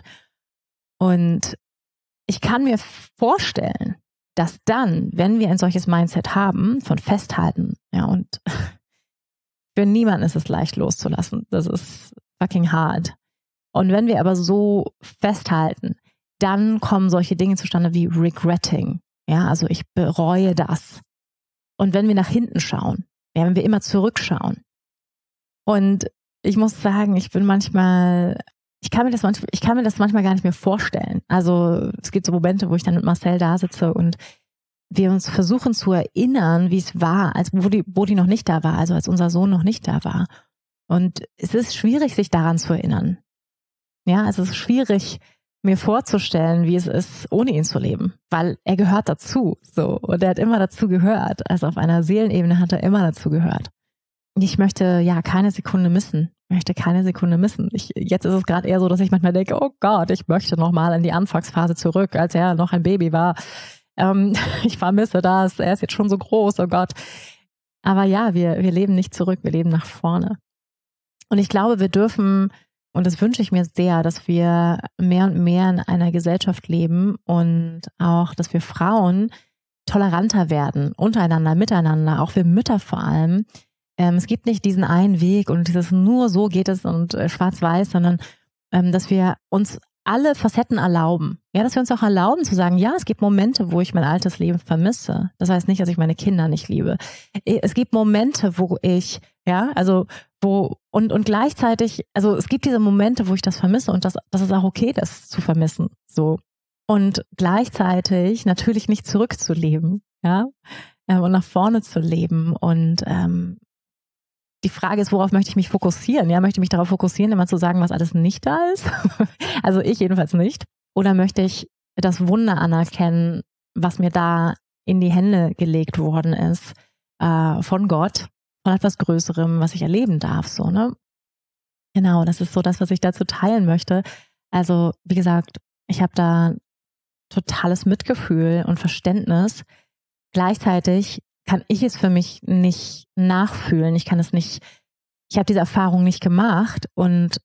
Und ich kann mir vorstellen, dass dann, wenn wir ein solches Mindset haben, von Festhalten, ja, und für niemanden ist es leicht loszulassen. Das ist fucking hard. Und wenn wir aber so festhalten, dann kommen solche Dinge zustande wie Regretting. Ja, also ich bereue das. Und wenn wir nach hinten schauen, ja, wenn wir immer zurückschauen. Und ich muss sagen, ich kann mir das manchmal gar nicht mehr vorstellen. Also es gibt so Momente, wo ich dann mit Marcel da sitze und wir uns versuchen zu erinnern, wie es war, als wo die noch nicht da war, also als unser Sohn noch nicht da war. Und es ist schwierig, sich daran zu erinnern. Ja, es ist schwierig, mir vorzustellen, wie es ist, ohne ihn zu leben, weil er gehört dazu, so, und er hat immer dazu gehört, also auf einer Seelenebene hat er immer dazu gehört. Ich möchte keine Sekunde missen, jetzt ist es gerade eher so, dass ich manchmal denke, oh Gott, ich möchte nochmal in die Anfangsphase zurück, als er noch ein Baby war. Ich vermisse das, er ist jetzt schon so groß, oh Gott. Aber ja, wir leben nicht zurück, wir leben nach vorne. Und ich glaube, wir dürfen, und das wünsche ich mir sehr, dass wir mehr und mehr in einer Gesellschaft leben und auch, dass wir Frauen toleranter werden, untereinander, miteinander, auch wir Mütter vor allem. Es gibt nicht diesen einen Weg und dieses nur so geht es und schwarz-weiß, sondern dass wir uns alle Facetten erlauben. Ja, dass wir uns auch erlauben zu sagen, ja, es gibt Momente, wo ich mein altes Leben vermisse. Das heißt nicht, dass ich meine Kinder nicht liebe. Es gibt Momente, wo ich, und gleichzeitig, also es gibt diese Momente, wo ich das vermisse und das ist auch okay, das zu vermissen. So. Und gleichzeitig natürlich nicht zurückzuleben, ja, und nach vorne zu leben. Und die Frage ist, worauf möchte ich mich fokussieren? Ja, möchte ich mich darauf fokussieren, immer zu sagen, was alles nicht da ist? Also ich jedenfalls nicht. Oder möchte ich das Wunder anerkennen, was mir da in die Hände gelegt worden ist von Gott, von etwas Größerem, was ich erleben darf, so, ne? Genau, das ist so das, was ich dazu teilen möchte. Also, wie gesagt, ich habe da totales Mitgefühl und Verständnis. Gleichzeitig kann ich es für mich nicht nachfühlen. Ich habe diese Erfahrung nicht gemacht und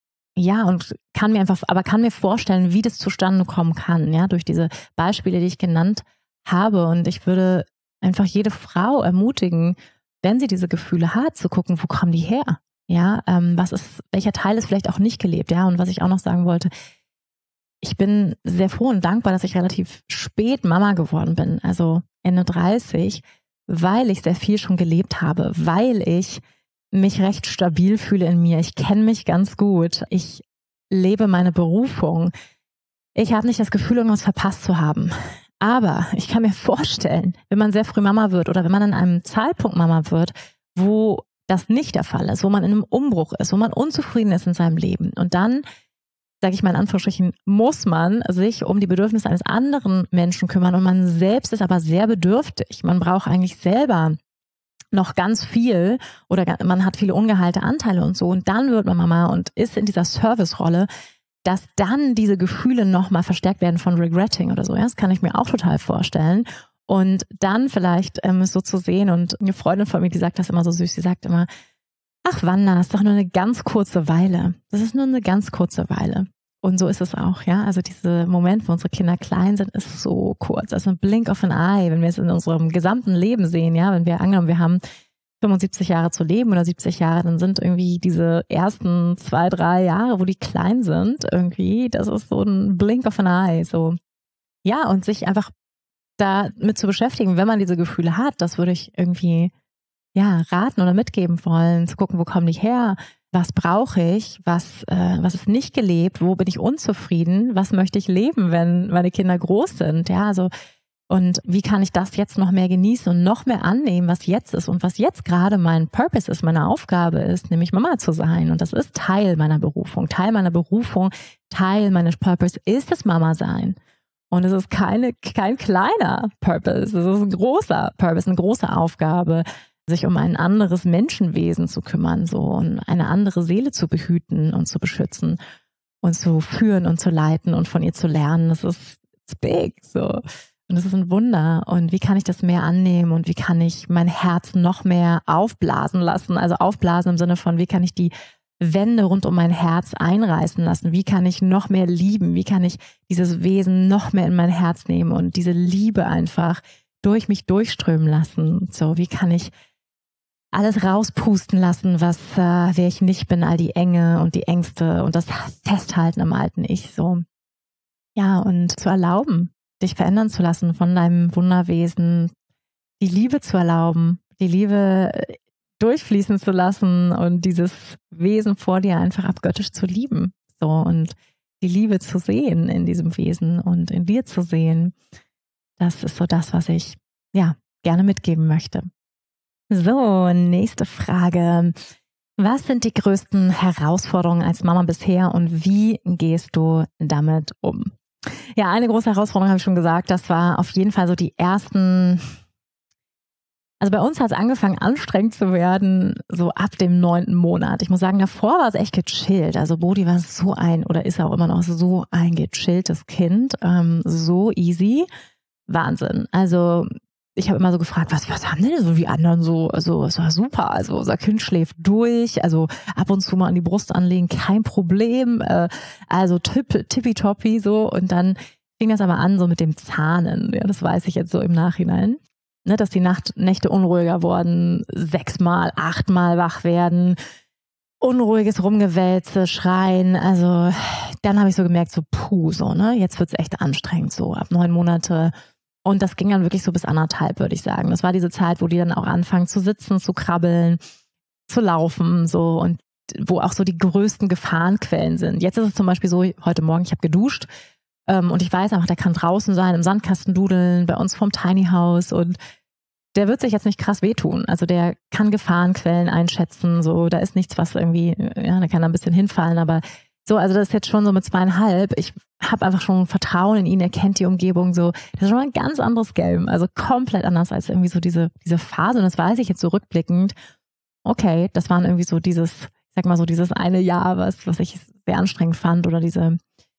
kann mir vorstellen, wie das zustande kommen kann, ja, durch diese Beispiele, die ich genannt habe. Und ich würde einfach jede Frau ermutigen, wenn sie diese Gefühle hat, zu gucken, wo kommen die her? Ja, welcher Teil ist vielleicht auch nicht gelebt, ja? Und was ich auch noch sagen wollte, ich bin sehr froh und dankbar, dass ich relativ spät Mama geworden bin, also Ende 30, weil ich sehr viel schon gelebt habe, weil ich mich recht stabil fühle in mir. Ich kenne mich ganz gut. Ich lebe meine Berufung. Ich habe nicht das Gefühl, irgendwas verpasst zu haben. Aber ich kann mir vorstellen, wenn man sehr früh Mama wird oder wenn man an einem Zeitpunkt Mama wird, wo das nicht der Fall ist, wo man in einem Umbruch ist, wo man unzufrieden ist in seinem Leben. Und dann, sage ich mal in Anführungsstrichen, muss man sich um die Bedürfnisse eines anderen Menschen kümmern und man selbst ist aber sehr bedürftig. Man braucht eigentlich selber noch ganz viel oder man hat viele ungeheilte Anteile und so und dann wird man Mama und ist in dieser Service-Rolle, dass dann diese Gefühle nochmal verstärkt werden von Regretting oder so. Ja, das kann ich mir auch total vorstellen. Und dann vielleicht so zu sehen und eine Freundin von mir, die sagt das immer so süß, die sagt immer, ach Wanda, das ist doch nur eine ganz kurze Weile. Das ist nur eine ganz kurze Weile. Und so ist es auch, ja. Also diese Moment, wo unsere Kinder klein sind, ist so kurz. Also ein Blink of an Eye, wenn wir es in unserem gesamten Leben sehen, ja, wenn wir angenommen, wir haben 75 Jahre zu leben oder 70 Jahre, dann sind irgendwie diese ersten 2, 3 Jahre, wo die klein sind, irgendwie, das ist so ein Blink of an Eye, so. Ja, und sich einfach damit zu beschäftigen, wenn man diese Gefühle hat, das würde ich irgendwie, ja, raten oder mitgeben wollen, zu gucken, wo kommen die her? Was brauche ich? Was ist nicht gelebt? Wo bin ich unzufrieden? Was möchte ich leben, wenn meine Kinder groß sind? Ja, also, und wie kann ich das jetzt noch mehr genießen und noch mehr annehmen, was jetzt ist und was jetzt gerade mein Purpose ist, meine Aufgabe ist, nämlich Mama zu sein. Und das ist Teil meiner Berufung. Teil meines Purpose ist das Mama sein. Und es ist kein kleiner Purpose. Es ist ein großer Purpose, eine große Aufgabe, sich um ein anderes Menschenwesen zu kümmern, so, und eine andere Seele zu behüten und zu beschützen und zu führen und zu leiten und von ihr zu lernen. Das ist big, so. Und es ist ein Wunder. Und wie kann ich das mehr annehmen und wie kann ich mein Herz noch mehr aufblasen lassen? Also aufblasen im Sinne von, wie kann ich die Wände rund um mein Herz einreißen lassen? Wie kann ich noch mehr lieben? Wie kann ich dieses Wesen noch mehr in mein Herz nehmen und diese Liebe einfach durch mich durchströmen lassen? So, wie kann ich alles rauspusten lassen, wer ich nicht bin, all die Enge und die Ängste und das Festhalten am alten Ich, so. Ja, und zu erlauben, dich verändern zu lassen von deinem Wunderwesen, die Liebe zu erlauben, die Liebe durchfließen zu lassen und dieses Wesen vor dir einfach abgöttisch zu lieben, so, und die Liebe zu sehen in diesem Wesen und in dir zu sehen. Das ist so das, was ich, ja, gerne mitgeben möchte. So, nächste Frage. Was sind die größten Herausforderungen als Mama bisher und wie gehst du damit um? Ja, eine große Herausforderung habe ich schon gesagt, das war auf jeden Fall so die ersten, also bei uns hat es angefangen anstrengend zu werden, so ab dem 9. Monat. Ich muss sagen, davor war es echt gechillt. Also Bodhi war ist auch immer noch so ein gechilltes Kind, so easy. Wahnsinn. Also ich habe immer so gefragt, was haben denn so die anderen so? Also es war super. Also unser Kind schläft durch. Also ab und zu mal an die Brust anlegen, kein Problem. Also tippitoppi so. Und dann fing das aber an so mit dem Zahnen. Ja, das weiß ich jetzt so im Nachhinein. Ne, dass die Nächte unruhiger wurden, 6-mal, 8-mal wach werden, unruhiges Rumgewälze, Schreien. Also dann habe ich so gemerkt, so so, ne, jetzt wird's echt anstrengend so ab 9 Monate. Und das ging dann wirklich so bis 1,5, würde ich sagen. Das war diese Zeit, wo die dann auch anfangen zu sitzen, zu krabbeln, zu laufen, so, und wo auch so die größten Gefahrenquellen sind. Jetzt ist es zum Beispiel so, heute Morgen, ich habe geduscht und ich weiß einfach, der kann draußen sein, im Sandkasten dudeln, bei uns vorm Tiny House, und der wird sich jetzt nicht krass wehtun. Also der kann Gefahrenquellen einschätzen, so, da ist nichts, was irgendwie, ja, der kann da ein bisschen hinfallen, aber So, also das ist jetzt schon so mit 2,5. Ich habe einfach schon Vertrauen in ihn, er kennt die Umgebung so. Das ist schon mal ein ganz anderes Game, also komplett anders als irgendwie so diese Phase. Und das weiß ich jetzt so rückblickend. Okay, das waren irgendwie so dieses, ich sag mal so dieses eine Jahr, was ich sehr anstrengend fand, oder diese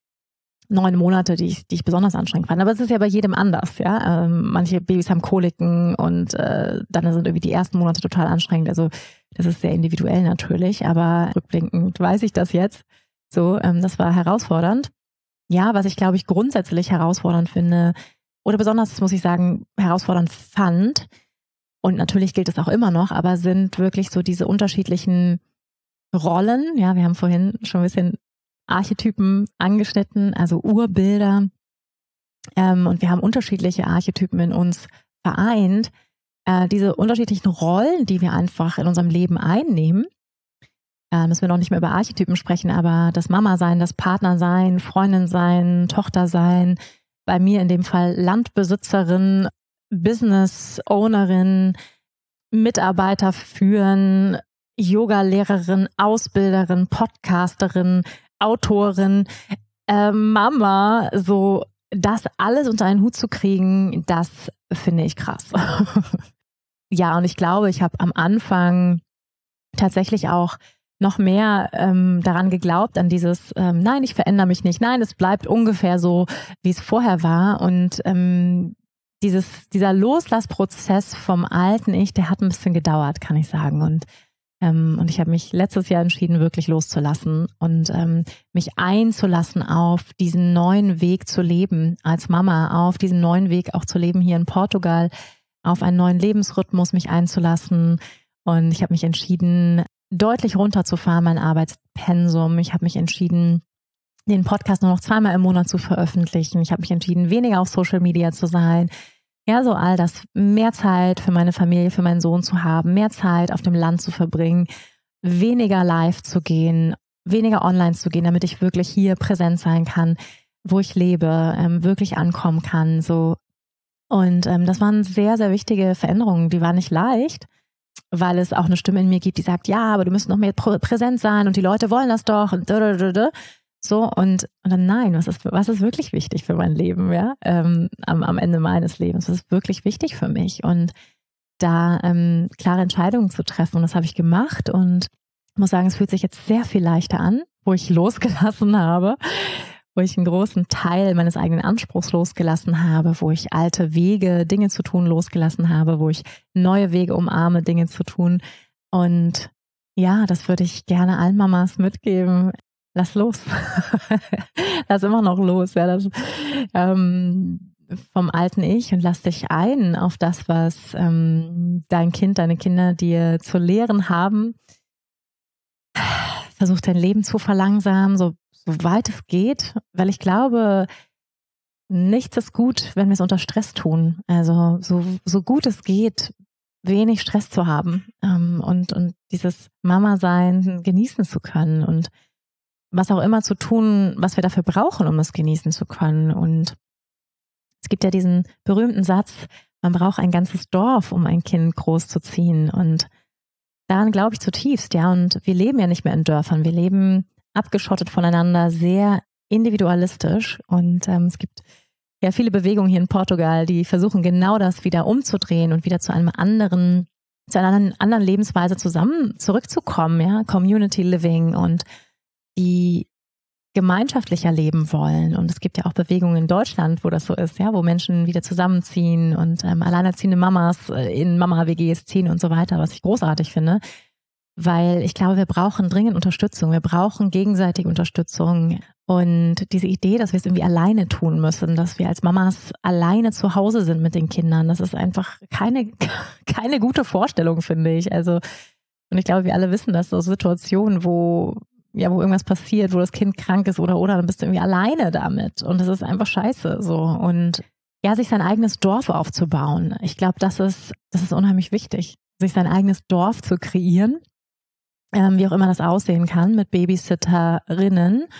9 Monate, die ich besonders anstrengend fand. Aber es ist ja bei jedem anders, ja. Manche Babys haben Koliken und dann sind irgendwie die ersten Monate total anstrengend. Also das ist sehr individuell natürlich, aber rückblickend weiß ich das jetzt. So, das war herausfordernd. Ja, was ich glaube ich grundsätzlich herausfordernd finde oder besonders, muss ich sagen, herausfordernd fand, und natürlich gilt es auch immer noch, aber sind wirklich so diese unterschiedlichen Rollen. Ja, wir haben vorhin schon ein bisschen Archetypen angeschnitten, also Urbilder. Und wir haben unterschiedliche Archetypen in uns vereint. Diese unterschiedlichen Rollen, die wir einfach in unserem Leben einnehmen, müssen wir noch nicht mehr über Archetypen sprechen, aber das Mama-Sein, das Partner-Sein, Freundin-Sein, Tochter-Sein, bei mir in dem Fall Landbesitzerin, Business-Ownerin, Mitarbeiter führen, Yoga-Lehrerin, Ausbilderin, Podcasterin, Autorin, Mama, so das alles unter einen Hut zu kriegen, das finde ich krass. Ja, und ich glaube, ich habe am Anfang tatsächlich auch noch mehr daran geglaubt, an dieses, nein, ich verändere mich nicht, nein, es bleibt ungefähr so, wie es vorher war. Und dieser Loslassprozess vom alten Ich, der hat ein bisschen gedauert, kann ich sagen. Und ich habe mich letztes Jahr entschieden, wirklich loszulassen und mich einzulassen auf diesen neuen Weg zu leben als Mama, auf diesen neuen Weg auch zu leben hier in Portugal, auf einen neuen Lebensrhythmus mich einzulassen. Und ich habe mich entschieden, deutlich runterzufahren, mein Arbeitspensum. Ich habe mich entschieden, den Podcast nur noch 2-mal im Monat zu veröffentlichen. Ich habe mich entschieden, weniger auf Social Media zu sein. Ja, so all das, mehr Zeit für meine Familie, für meinen Sohn zu haben, mehr Zeit auf dem Land zu verbringen, weniger live zu gehen, weniger online zu gehen, damit ich wirklich hier präsent sein kann, wo ich lebe, wirklich ankommen kann, so. Und das waren sehr, sehr wichtige Veränderungen. Die waren nicht leicht, weil es auch eine Stimme in mir gibt, die sagt, ja, aber du musst noch mehr präsent sein und die Leute wollen das doch und so, und dann nein, was ist wirklich wichtig für mein Leben, ja, am Ende meines Lebens, was ist wirklich wichtig für mich, und da klare Entscheidungen zu treffen, und das habe ich gemacht, und ich muss sagen, es fühlt sich jetzt sehr viel leichter an, wo ich losgelassen habe, wo ich einen großen Teil meines eigenen Anspruchs losgelassen habe, wo ich alte Wege, Dinge zu tun, losgelassen habe, wo ich neue Wege umarme, Dinge zu tun. Und ja, das würde ich gerne allen Mamas mitgeben. Lass los. Lass immer noch los. Ja, das, vom alten Ich, und lass dich ein auf das, was dein Kind, deine Kinder dir zu lehren haben. Versuch dein Leben zu verlangsamen, so weit es geht, weil ich glaube, nichts ist gut, wenn wir es unter Stress tun. Also so gut es geht, wenig Stress zu haben, und dieses Mama-Sein genießen zu können und was auch immer zu tun, was wir dafür brauchen, um es genießen zu können. Und es gibt ja diesen berühmten Satz, man braucht ein ganzes Dorf, um ein Kind großzuziehen. Und daran glaube ich zutiefst, ja. Und wir leben ja nicht mehr in Dörfern. Wir leben abgeschottet voneinander, sehr individualistisch. Und es gibt ja viele Bewegungen hier in Portugal, die versuchen genau das wieder umzudrehen und wieder zu einer anderen Lebensweise zurückzukommen, ja. Community Living, und die gemeinschaftlicher leben wollen. Und es gibt ja auch Bewegungen in Deutschland, wo das so ist, ja, wo Menschen wieder zusammenziehen und alleinerziehende Mamas in Mama-WGs ziehen und so weiter, was ich großartig finde. Weil ich glaube, wir brauchen dringend Unterstützung. Wir brauchen gegenseitige Unterstützung. Und diese Idee, dass wir es irgendwie alleine tun müssen, dass wir als Mamas alleine zu Hause sind mit den Kindern, das ist einfach keine gute Vorstellung, finde ich. Also, und ich glaube, wir alle wissen, dass so Situationen, wo irgendwas passiert, wo das Kind krank ist oder, dann bist du irgendwie alleine damit. Und das ist einfach scheiße, so. Und ja, sich sein eigenes Dorf aufzubauen. Ich glaube, das ist unheimlich wichtig, sich sein eigenes Dorf zu kreieren, wie auch immer das aussehen kann, mit Babysitterinnen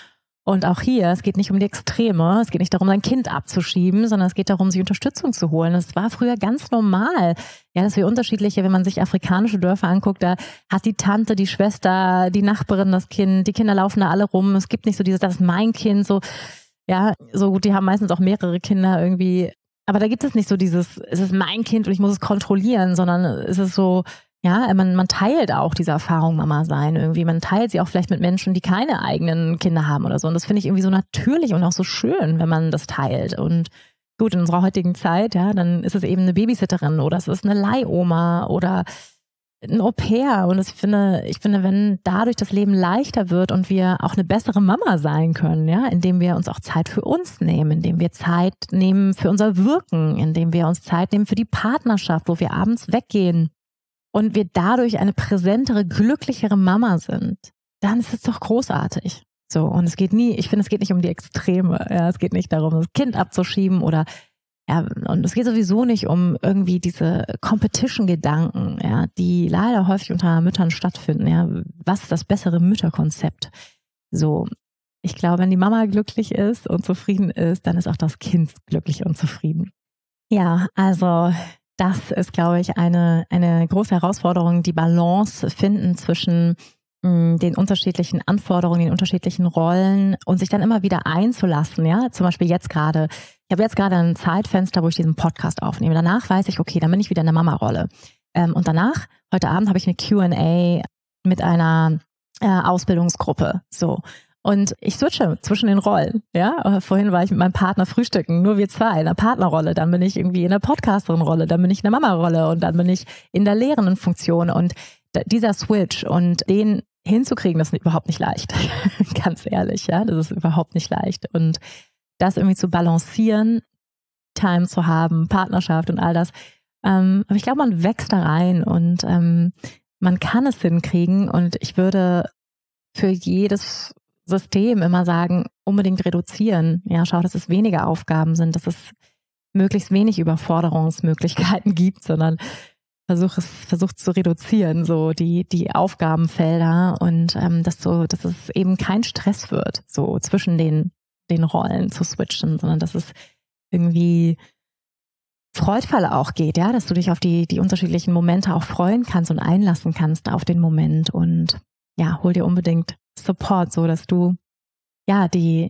Und auch hier, es geht nicht um die Extreme, es geht nicht darum, sein Kind abzuschieben, sondern es geht darum, sich Unterstützung zu holen. Es war früher ganz normal, ja, dass wir unterschiedliche, wenn man sich afrikanische Dörfer anguckt, da hat die Tante, die Schwester, die Nachbarin das Kind, die Kinder laufen da alle rum. Es gibt nicht so dieses, das ist mein Kind, so, ja, so gut, die haben meistens auch mehrere Kinder irgendwie. Aber da gibt es nicht so dieses, es ist mein Kind und ich muss es kontrollieren, sondern es ist so, ja, man teilt auch diese Erfahrung Mama sein irgendwie. Man teilt sie auch vielleicht mit Menschen, die keine eigenen Kinder haben oder so. Und das finde ich irgendwie so natürlich und auch so schön, wenn man das teilt. Und gut, in unserer heutigen Zeit, ja, dann ist es eben eine Babysitterin oder es ist eine Leihoma oder ein Au-pair. Und ich finde, wenn dadurch das Leben leichter wird und wir auch eine bessere Mama sein können, ja, indem wir uns auch Zeit für uns nehmen, indem wir Zeit nehmen für unser Wirken, indem wir uns Zeit nehmen für die Partnerschaft, wo wir abends weggehen, und wir dadurch eine präsentere, glücklichere Mama sind, dann ist es doch großartig. So, und es geht nicht um die Extreme. Ja, es geht nicht darum, das Kind abzuschieben oder, ja, und es geht sowieso nicht um irgendwie diese Competition-Gedanken, ja, die leider häufig unter Müttern stattfinden. Ja, was ist das bessere Mütterkonzept? So, ich glaube, wenn die Mama glücklich ist und zufrieden ist, dann ist auch das Kind glücklich und zufrieden. Ja, also das ist, glaube ich, eine große Herausforderung, die Balance finden zwischen den unterschiedlichen Anforderungen, den unterschiedlichen Rollen und sich dann immer wieder einzulassen. Ja, zum Beispiel jetzt gerade. Ich habe jetzt gerade ein Zeitfenster, wo ich diesen Podcast aufnehme. Danach weiß ich, okay, dann bin ich wieder in der Mama-Rolle. Und danach, heute Abend, habe ich eine Q&A mit einer Ausbildungsgruppe. So. Und ich switche zwischen den Rollen, ja. Vorhin war ich mit meinem Partner frühstücken, nur wir zwei in der Partnerrolle. Dann bin ich irgendwie in der Podcasterin-Rolle, dann bin ich in der Mama-Rolle und dann bin ich in der lehrenden Funktion. Und dieser Switch und den hinzukriegen, das ist überhaupt nicht leicht. Ganz ehrlich, ja. Das ist überhaupt nicht leicht. Und das irgendwie zu balancieren, Time zu haben, Partnerschaft und all das. Aber ich glaube, man wächst da rein und man kann es hinkriegen. Und ich würde für jedes System immer sagen, unbedingt reduzieren. Ja, schau, dass es weniger Aufgaben sind, dass es möglichst wenig Überforderungsmöglichkeiten gibt, sondern versucht zu reduzieren, so die Aufgabenfelder und dass es eben kein Stress wird, so zwischen den Rollen zu switchen, sondern dass es irgendwie freudvoll auch geht, ja, dass du dich auf die unterschiedlichen Momente auch freuen kannst und einlassen kannst auf den Moment und ja, hol dir unbedingt Support, so dass du ja die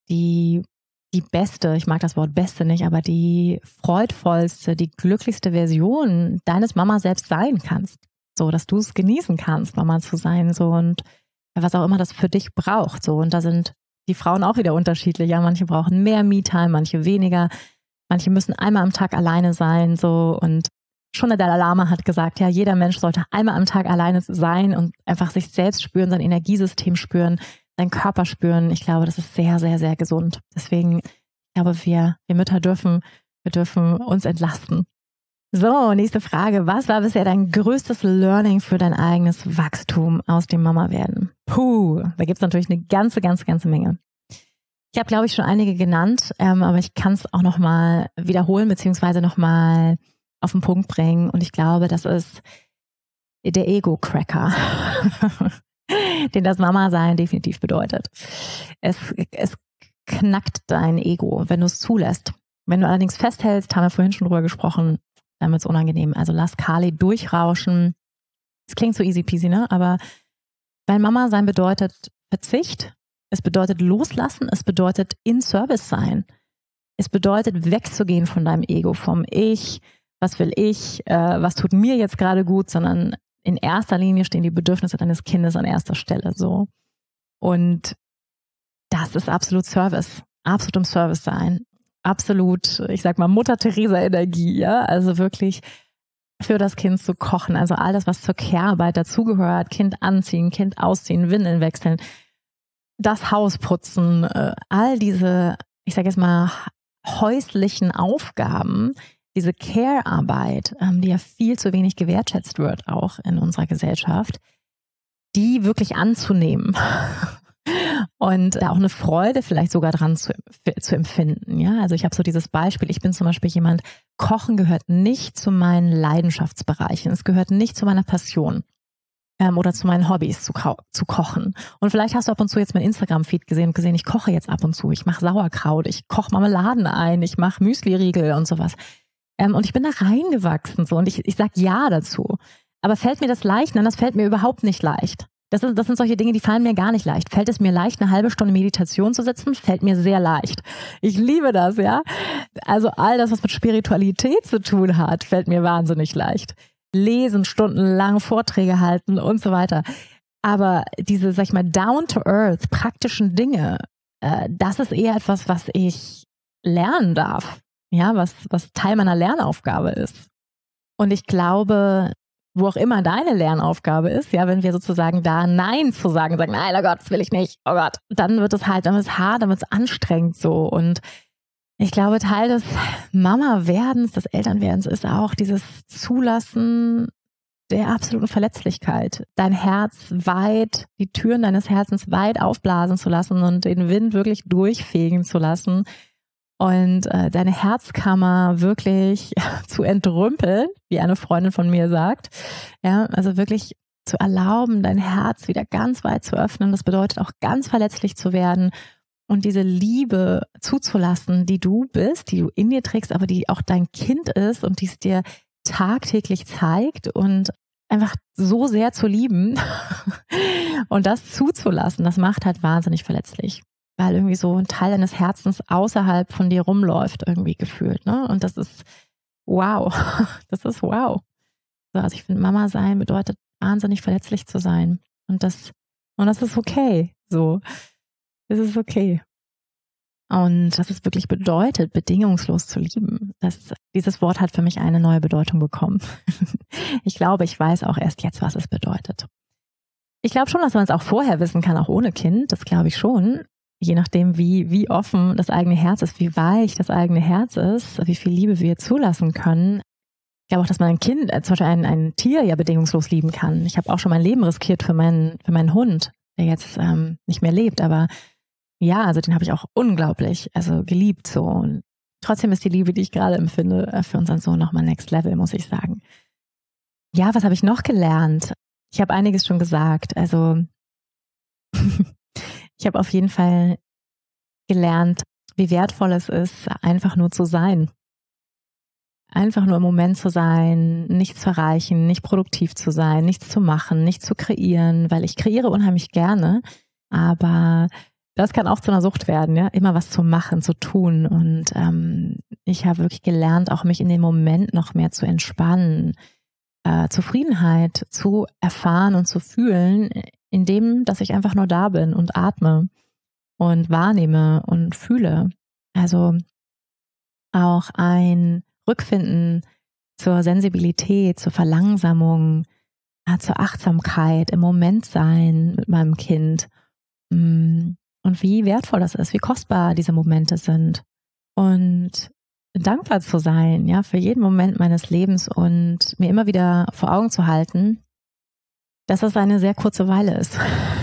beste, ich mag das Wort beste nicht, aber die freudvollste, die glücklichste Version deines Mama selbst sein kannst, so dass du es genießen kannst, Mama zu sein, so und was auch immer das für dich braucht, so und da sind die Frauen auch wieder unterschiedlich, ja, manche brauchen mehr Me-Time, manche weniger, manche müssen einmal am Tag alleine sein, so und schon der Dalai Lama hat gesagt, ja, jeder Mensch sollte einmal am Tag alleine sein und einfach sich selbst spüren, sein Energiesystem spüren, seinen Körper spüren. Ich glaube, das ist sehr, sehr, sehr gesund. Deswegen, ich glaube, wir Mütter dürfen uns entlasten. So, nächste Frage. Was war bisher dein größtes Learning für dein eigenes Wachstum aus dem Mama-Werden? Da gibt es natürlich eine ganze Menge. Ich habe, glaube ich, schon einige genannt, aber ich kann es auch nochmal wiederholen, beziehungsweise nochmal auf den Punkt bringen. Und ich glaube, das ist der Ego-Cracker, den das Mama-Sein definitiv bedeutet. Es knackt dein Ego, wenn du es zulässt. Wenn du allerdings festhältst, haben wir vorhin schon drüber gesprochen, dann wird es unangenehm. Also lass Kali durchrauschen. Es klingt so easy peasy, ne? Aber weil Mama-Sein bedeutet Verzicht, es bedeutet loslassen, es bedeutet in Service sein. Es bedeutet wegzugehen von deinem Ego, vom Ich, was will ich, was tut mir jetzt gerade gut, sondern in erster Linie stehen die Bedürfnisse deines Kindes an erster Stelle so. Und das ist absolut Service, absolut im Service sein, absolut, ich sag mal, Mutter-Teresa-Energie, ja, also wirklich für das Kind zu kochen, also all das, was zur Care-Arbeit dazugehört, Kind anziehen, Kind ausziehen, Windeln wechseln, das Haus putzen, all diese, ich sag jetzt mal, häuslichen Aufgaben, diese Care-Arbeit, die ja viel zu wenig gewertschätzt wird, auch in unserer Gesellschaft, die wirklich anzunehmen und da auch eine Freude vielleicht sogar dran zu empfinden. Ja, also ich habe so dieses Beispiel, ich bin zum Beispiel jemand, Kochen gehört nicht zu meinen Leidenschaftsbereichen, es gehört nicht zu meiner Passion. oder zu meinen Hobbys zu kochen. Und vielleicht hast du ab und zu jetzt mein Instagram-Feed gesehen, ich koche jetzt ab und zu. Ich mache Sauerkraut, ich koche Marmeladen ein, ich mache Müsli-Riegel und sowas. Und ich bin da reingewachsen so und ich sag ja dazu. Aber fällt mir das leicht? Nein, das fällt mir überhaupt nicht leicht. Das sind solche Dinge, die fallen mir gar nicht leicht. Fällt es mir leicht, eine halbe Stunde Meditation zu sitzen? Fällt mir sehr leicht. Ich liebe das, ja. Also all das, was mit Spiritualität zu tun hat, fällt mir wahnsinnig leicht. Lesen, stundenlang Vorträge halten und so weiter. Aber diese, sag ich mal, down-to-earth, praktischen Dinge, das ist eher etwas, was ich lernen darf. Ja, was Teil meiner Lernaufgabe ist. Und ich glaube, wo auch immer deine Lernaufgabe ist, ja, wenn wir sozusagen da Nein zu sagen, nein, oh Gott, das will ich nicht, oh Gott, dann wird es hart, dann wird es anstrengend so. Und ich glaube, Teil des Mama-Werdens, des Elternwerdens ist auch dieses Zulassen der absoluten Verletzlichkeit. Dein Herz weit, die Türen deines Herzens weit aufblasen zu lassen und den Wind wirklich durchfegen zu lassen. Und deine Herzkammer wirklich zu entrümpeln, wie eine Freundin von mir sagt. Ja, also wirklich zu erlauben, dein Herz wieder ganz weit zu öffnen. Das bedeutet auch ganz verletzlich zu werden und diese Liebe zuzulassen, die du bist, die du in dir trägst, aber die auch dein Kind ist und die es dir tagtäglich zeigt und einfach so sehr zu lieben und das zuzulassen, das macht halt wahnsinnig verletzlich. Weil irgendwie so ein Teil deines Herzens außerhalb von dir rumläuft, irgendwie gefühlt, ne? Und das ist wow. Das ist wow. So, also ich finde, Mama sein bedeutet wahnsinnig verletzlich zu sein. Und das ist okay. So. Das ist okay. Und dass es wirklich bedeutet, bedingungslos zu lieben. Dieses Wort hat für mich eine neue Bedeutung bekommen. Ich glaube, ich weiß auch erst jetzt, was es bedeutet. Ich glaube schon, dass man es auch vorher wissen kann, auch ohne Kind. Das glaube ich schon. Je nachdem, wie offen das eigene Herz ist, wie weich das eigene Herz ist, wie viel Liebe wir zulassen können. Ich glaube auch, dass man ein Kind, zum Beispiel ein Tier ja bedingungslos lieben kann. Ich habe auch schon mein Leben riskiert für meinen Hund, der jetzt nicht mehr lebt. Aber ja, also den habe ich auch unglaublich geliebt. So. Und trotzdem ist die Liebe, die ich gerade empfinde, für unseren Sohn nochmal next level, muss ich sagen. Ja, was habe ich noch gelernt? Ich habe einiges schon gesagt. Also ich habe auf jeden Fall gelernt, wie wertvoll es ist, einfach nur zu sein. Einfach nur im Moment zu sein, nichts zu erreichen, nicht produktiv zu sein, nichts zu machen, nichts zu kreieren, weil ich kreiere unheimlich gerne, aber das kann auch zu einer Sucht werden, ja, immer was zu machen, zu tun. Und ich habe wirklich gelernt, auch mich in dem Moment noch mehr zu entspannen, Zufriedenheit zu erfahren und zu fühlen, indem, dass ich einfach nur da bin und atme und wahrnehme und fühle. Also auch ein Rückfinden zur Sensibilität, zur Verlangsamung, zur Achtsamkeit, im Moment sein mit meinem Kind. Und wie wertvoll das ist, wie kostbar diese Momente sind. Und dankbar zu sein, ja, für jeden Moment meines Lebens und mir immer wieder vor Augen zu halten, dass es eine sehr kurze Weile ist.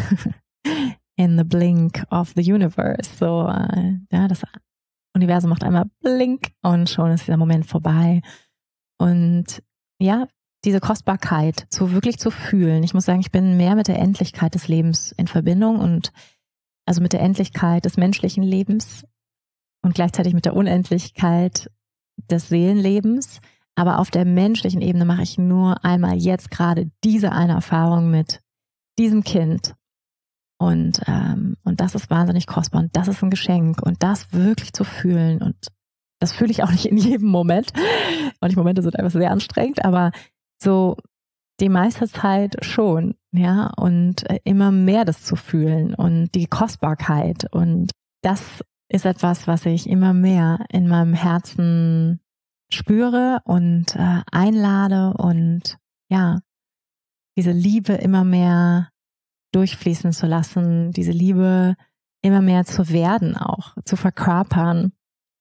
In the blink of the universe. So, ja, das Universum macht einmal Blink und schon ist dieser Moment vorbei. Und ja, diese Kostbarkeit wirklich zu fühlen. Ich muss sagen, ich bin mehr mit der Endlichkeit des Lebens in Verbindung und also mit der Endlichkeit des menschlichen Lebens und gleichzeitig mit der Unendlichkeit des Seelenlebens. Aber auf der menschlichen Ebene mache ich nur einmal jetzt gerade diese eine Erfahrung mit diesem Kind. Und das ist wahnsinnig kostbar und das ist ein Geschenk und das wirklich zu fühlen und das fühle ich auch nicht in jedem Moment. Manche Momente sind einfach sehr anstrengend, aber so die meiste Zeit schon, ja, und immer mehr das zu fühlen und die Kostbarkeit und das ist etwas, was ich immer mehr in meinem Herzen spüre und einlade und ja, diese Liebe immer mehr durchfließen zu lassen, diese Liebe immer mehr zu werden auch, zu verkörpern.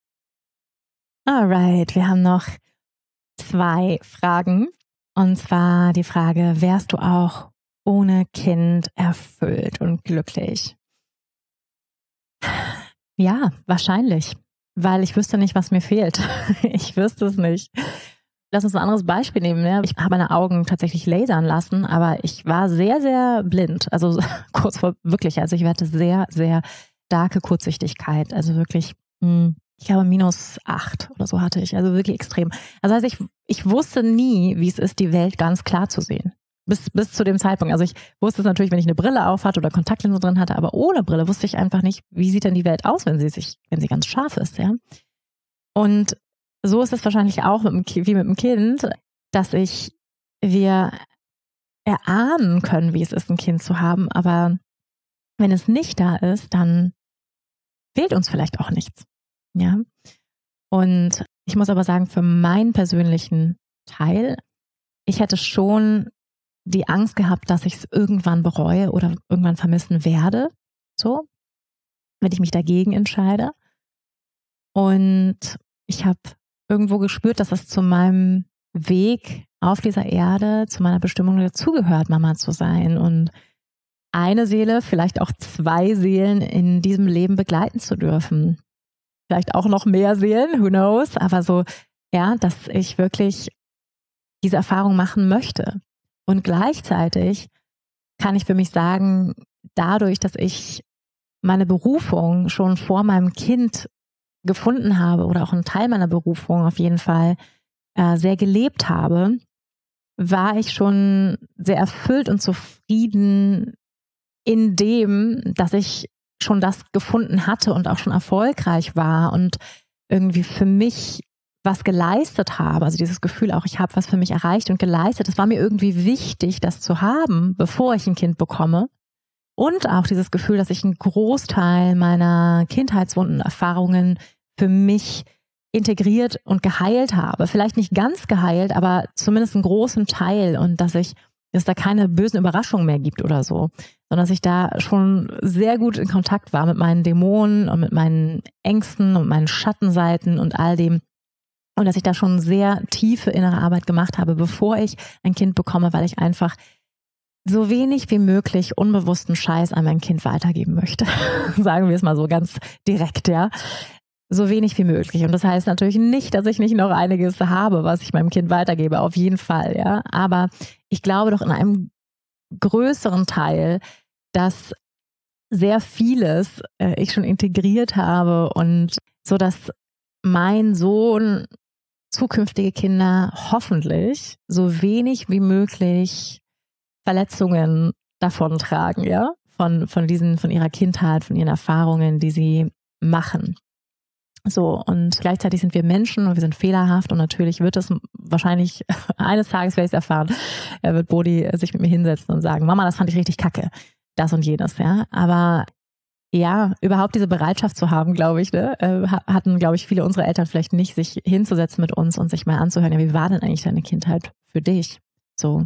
Alright, wir haben noch 2 Fragen. Und zwar die Frage, wärst du auch ohne Kind erfüllt und glücklich? Ja, wahrscheinlich, weil ich wüsste nicht, was mir fehlt. Ich wüsste es nicht. lass uns ein anderes Beispiel nehmen. Ja? Ich habe meine Augen tatsächlich lasern lassen, aber ich war sehr, sehr blind. Also kurz vor wirklich, also ich hatte sehr, sehr starke Kurzsichtigkeit. Also wirklich, ich glaube -8 oder so hatte ich, also wirklich extrem. Also ich wusste nie, wie es ist, die Welt ganz klar zu sehen. Bis zu dem Zeitpunkt. Also ich wusste es natürlich, wenn ich eine Brille auf hatte oder Kontaktlinsen drin hatte, aber ohne Brille wusste ich einfach nicht, wie sieht denn die Welt aus, wenn sie ganz scharf ist, ja. Und so ist es wahrscheinlich auch wie mit dem Kind, dass wir erahnen können, wie es ist, ein Kind zu haben, aber wenn es nicht da ist, dann fehlt uns vielleicht auch nichts, ja. Und ich muss aber sagen, für meinen persönlichen Teil, ich hätte schon die Angst gehabt, dass ich es irgendwann bereue oder irgendwann vermissen werde, so, wenn ich mich dagegen entscheide. Und ich habe irgendwo gespürt, dass es zu meinem Weg auf dieser Erde, zu meiner Bestimmung dazugehört, Mama zu sein und eine Seele, vielleicht auch 2 Seelen in diesem Leben begleiten zu dürfen. Vielleicht auch noch mehr Seelen, who knows, aber so, ja, dass ich wirklich diese Erfahrung machen möchte. Und gleichzeitig kann ich für mich sagen, dadurch, dass ich meine Berufung schon vor meinem Kind gefunden habe oder auch einen Teil meiner Berufung auf jeden Fall sehr gelebt habe, war ich schon sehr erfüllt und zufrieden in dem, dass ich schon das gefunden hatte und auch schon erfolgreich war und irgendwie für mich was geleistet habe, also dieses Gefühl auch, ich habe was für mich erreicht und geleistet, das war mir irgendwie wichtig, das zu haben, bevor ich ein Kind bekomme. Und auch dieses Gefühl, dass ich einen Großteil meiner Kindheitswunden, Erfahrungen für mich integriert und geheilt habe. Vielleicht nicht ganz geheilt, aber zumindest einen großen Teil und dass es da keine bösen Überraschungen mehr gibt oder so, sondern dass ich da schon sehr gut in Kontakt war mit meinen Dämonen und mit meinen Ängsten und meinen Schattenseiten und all dem. Und dass ich da schon sehr tiefe innere Arbeit gemacht habe, bevor ich ein Kind bekomme, weil ich einfach so wenig wie möglich unbewussten Scheiß an mein Kind weitergeben möchte. Sagen wir es mal so ganz direkt, ja. So wenig wie möglich. Und das heißt natürlich nicht, dass ich nicht noch einiges habe, was ich meinem Kind weitergebe. Auf jeden Fall, ja. Aber ich glaube doch in einem größeren Teil, dass sehr vieles ich schon integriert habe und so, dass mein Sohn zukünftige Kinder hoffentlich so wenig wie möglich Verletzungen davontragen, ja, von ihrer Kindheit, von ihren Erfahrungen, die sie machen. So, und gleichzeitig sind wir Menschen und wir sind fehlerhaft und natürlich wird es wahrscheinlich eines Tages, werde ich es erfahren, wird Bodhi sich mit mir hinsetzen und sagen, Mama, das fand ich richtig kacke, das und jenes, ja, aber ja, überhaupt diese Bereitschaft zu haben, glaube ich, ne, hatten, glaube ich, viele unserer Eltern vielleicht nicht, sich hinzusetzen mit uns und sich mal anzuhören, ja, wie war denn eigentlich deine Kindheit für dich? So.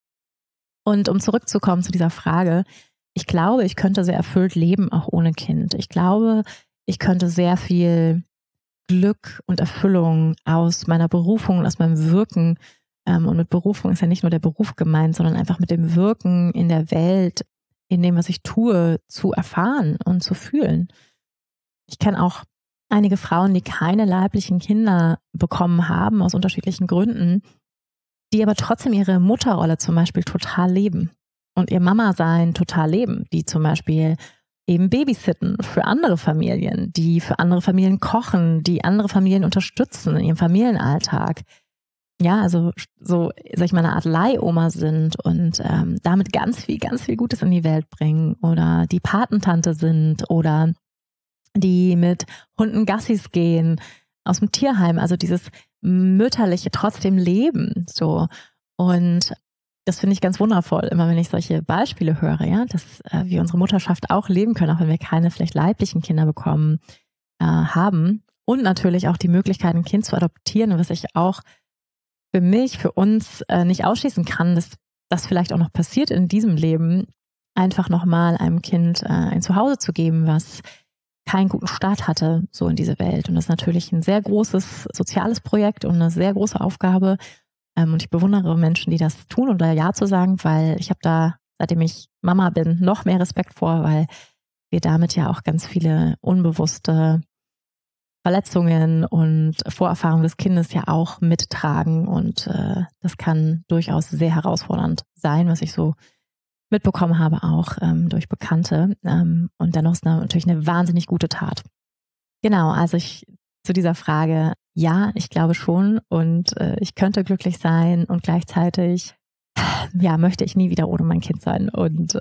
Und um zurückzukommen zu dieser Frage, ich glaube, ich könnte sehr erfüllt leben, auch ohne Kind. Ich glaube, ich könnte sehr viel Glück und Erfüllung aus meiner Berufung und aus meinem Wirken, und mit Berufung ist ja nicht nur der Beruf gemeint, sondern einfach mit dem Wirken in der Welt, in dem, was ich tue, zu erfahren und zu fühlen. Ich kenne auch einige Frauen, die keine leiblichen Kinder bekommen haben, aus unterschiedlichen Gründen, die aber trotzdem ihre Mutterrolle zum Beispiel total leben und ihr Mama-Sein total leben, die zum Beispiel eben babysitten für andere Familien, die für andere Familien kochen, die andere Familien unterstützen in ihrem Familienalltag. Ja, also so, sag ich mal, eine Art Leihoma sind und damit ganz viel Gutes in die Welt bringen oder die Patentante sind oder die mit Hunden Gassis gehen aus dem Tierheim, also dieses mütterliche trotzdem leben, so. Und das finde ich ganz wundervoll, immer wenn ich solche Beispiele höre, ja, dass wir unsere Mutterschaft auch leben können, auch wenn wir keine vielleicht leiblichen Kinder bekommen haben und natürlich auch die Möglichkeit, ein Kind zu adoptieren, was ich auch für mich, für uns nicht ausschließen kann, dass das vielleicht auch noch passiert in diesem Leben, einfach nochmal einem Kind ein Zuhause zu geben, was keinen guten Start hatte, so in diese Welt. Und das ist natürlich ein sehr großes soziales Projekt und eine sehr große Aufgabe. Und ich bewundere Menschen, die das tun und da Ja zu sagen, weil ich habe da, seitdem ich Mama bin, noch mehr Respekt vor, weil wir damit ja auch ganz viele unbewusste Verletzungen und Vorerfahrungen des Kindes ja auch mittragen. Und das kann durchaus sehr herausfordernd sein, was ich so mitbekommen habe, auch durch Bekannte. Und dennoch ist natürlich eine wahnsinnig gute Tat. Genau, also zu dieser Frage, ja, ich glaube schon und ich könnte glücklich sein und gleichzeitig ja, möchte ich nie wieder ohne mein Kind sein und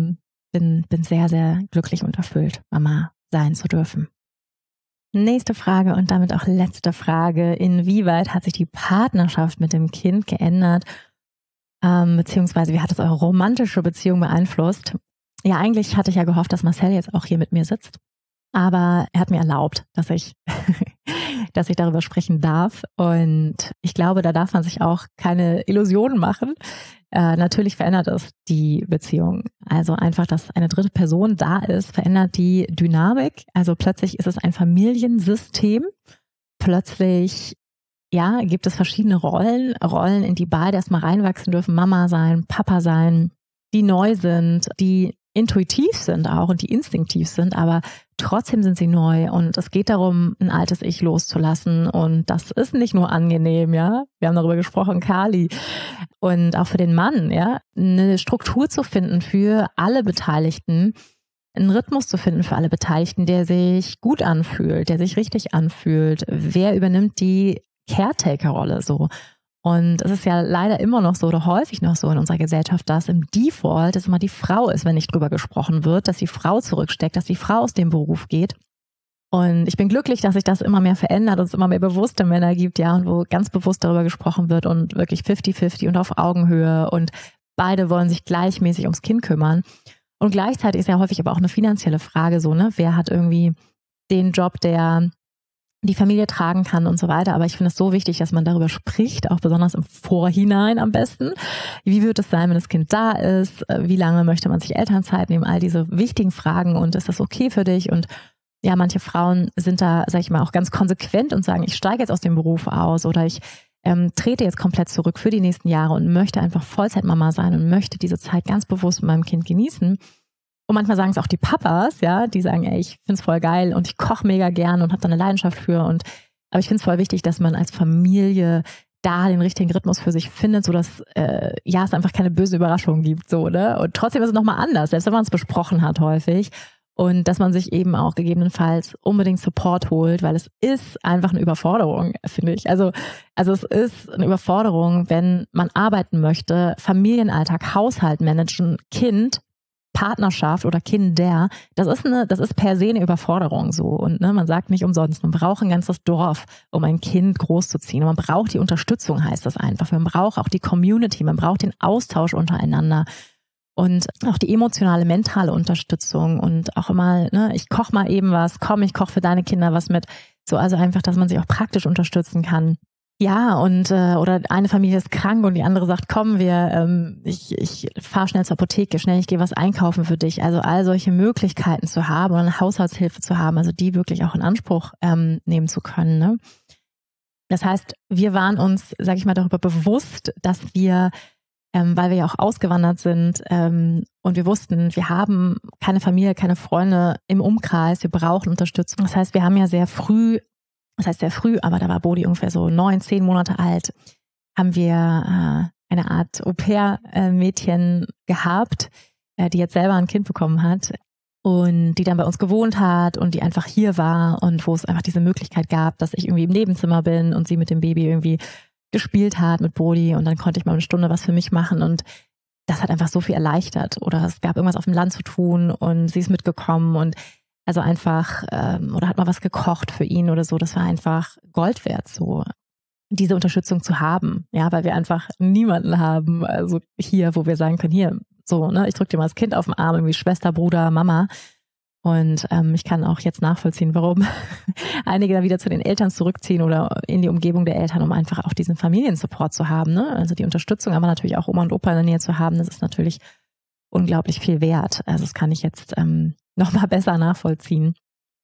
bin sehr, sehr glücklich und erfüllt, Mama sein zu dürfen. Nächste Frage und damit auch letzte Frage. Inwieweit hat sich die Partnerschaft mit dem Kind geändert? Beziehungsweise wie hat es eure romantische Beziehung beeinflusst? Ja, eigentlich hatte ich ja gehofft, dass Marcel jetzt auch hier mit mir sitzt. Aber er hat mir erlaubt, dass ich darüber sprechen darf. Und ich glaube, da darf man sich auch keine Illusionen machen. Natürlich verändert es die Beziehung. Also einfach, dass eine dritte Person da ist, verändert die Dynamik. Also plötzlich ist es ein Familiensystem. Plötzlich, ja, gibt es verschiedene Rollen, in die beide erstmal reinwachsen dürfen. Mama sein, Papa sein, die neu sind, die intuitiv sind auch und die instinktiv sind, aber trotzdem sind sie neu und es geht darum, ein altes Ich loszulassen und das ist nicht nur angenehm, ja. Wir haben darüber gesprochen, Kali. Und auch für den Mann, ja, eine Struktur zu finden für alle Beteiligten, einen Rhythmus zu finden für alle Beteiligten, der sich gut anfühlt, der sich richtig anfühlt. Wer übernimmt die Caretaker-Rolle so? Und es ist ja leider immer noch so oder häufig noch so in unserer Gesellschaft, dass im Default es immer die Frau ist, wenn nicht drüber gesprochen wird, dass die Frau zurücksteckt, dass die Frau aus dem Beruf geht. Und ich bin glücklich, dass sich das immer mehr verändert und es immer mehr bewusste Männer gibt, ja, und wo ganz bewusst darüber gesprochen wird und wirklich 50-50 und auf Augenhöhe und beide wollen sich gleichmäßig ums Kind kümmern. Und gleichzeitig ist ja häufig aber auch eine finanzielle Frage so, ne, wer hat irgendwie den Job, der die Familie tragen kann und so weiter. Aber ich finde es so wichtig, dass man darüber spricht, auch besonders im Vorhinein am besten. Wie wird es sein, wenn das Kind da ist? Wie lange möchte man sich Elternzeit nehmen? All diese wichtigen Fragen und ist das okay für dich? Und ja, manche Frauen sind da, sag ich mal, auch ganz konsequent und sagen, ich steige jetzt aus dem Beruf aus oder ich trete jetzt komplett zurück für die nächsten Jahre und möchte einfach Vollzeitmama sein und möchte diese Zeit ganz bewusst mit meinem Kind genießen. Und manchmal sagen es auch die Papas, ja, die sagen, ey, ich find's voll geil und ich koche mega gern und habe da eine Leidenschaft für. Aber ich finde es voll wichtig, dass man als Familie da den richtigen Rhythmus für sich findet, sodass es einfach keine böse Überraschungen gibt. So, ne? Und trotzdem ist es nochmal anders, selbst wenn man es besprochen hat häufig. Und dass man sich eben auch gegebenenfalls unbedingt Support holt, weil es ist einfach eine Überforderung, finde ich. Also es ist eine Überforderung, wenn man arbeiten möchte, Familienalltag, Haushalt managen, Kind, Partnerschaft oder Kinder, das ist per se eine Überforderung so. Und ne, man sagt nicht umsonst, man braucht ein ganzes Dorf, um ein Kind großzuziehen. Und man braucht die Unterstützung, heißt das einfach. Man braucht auch die Community, man braucht den Austausch untereinander und auch die emotionale, mentale Unterstützung und auch immer, ne, ich koche mal eben was, komm, ich koche für deine Kinder was mit. So, also einfach, dass man sich auch praktisch unterstützen kann. Ja, und oder eine Familie ist krank und die andere sagt, komm, ich fahre schnell zur Apotheke, schnell, ich gehe was einkaufen für dich. Also all solche Möglichkeiten zu haben und eine Haushaltshilfe zu haben, also die wirklich auch in Anspruch nehmen zu können. Ne? Das heißt, wir waren uns, sage ich mal, darüber bewusst, dass wir, weil wir ja auch ausgewandert sind und wir wussten, wir haben keine Familie, keine Freunde im Umkreis, wir brauchen Unterstützung. Das heißt, wir haben ja sehr früh, aber da war Bodhi ungefähr so 9, 10 Monate alt, haben wir eine Art Au-pair-Mädchen gehabt, die jetzt selber ein Kind bekommen hat und die dann bei uns gewohnt hat und die einfach hier war und wo es einfach diese Möglichkeit gab, dass ich irgendwie im Nebenzimmer bin und sie mit dem Baby irgendwie gespielt hat mit Bodhi und dann konnte ich mal eine Stunde was für mich machen und das hat einfach so viel erleichtert. Oder es gab irgendwas auf dem Land zu tun und sie ist mitgekommen und also einfach, oder hat mal was gekocht für ihn oder so. Das war einfach Gold wert, so diese Unterstützung zu haben. Ja, weil wir einfach niemanden haben, also hier, wo wir sagen können, hier, so, ne, ich drücke dir mal das Kind auf den Arm, irgendwie Schwester, Bruder, Mama. Und ich kann auch jetzt nachvollziehen, warum einige da wieder zu den Eltern zurückziehen oder in die Umgebung der Eltern, um einfach auch diesen Familiensupport zu haben. Ne? Also die Unterstützung, aber natürlich auch Oma und Opa in der Nähe zu haben, das ist natürlich unglaublich viel wert. Also das kann ich jetzt noch mal besser nachvollziehen.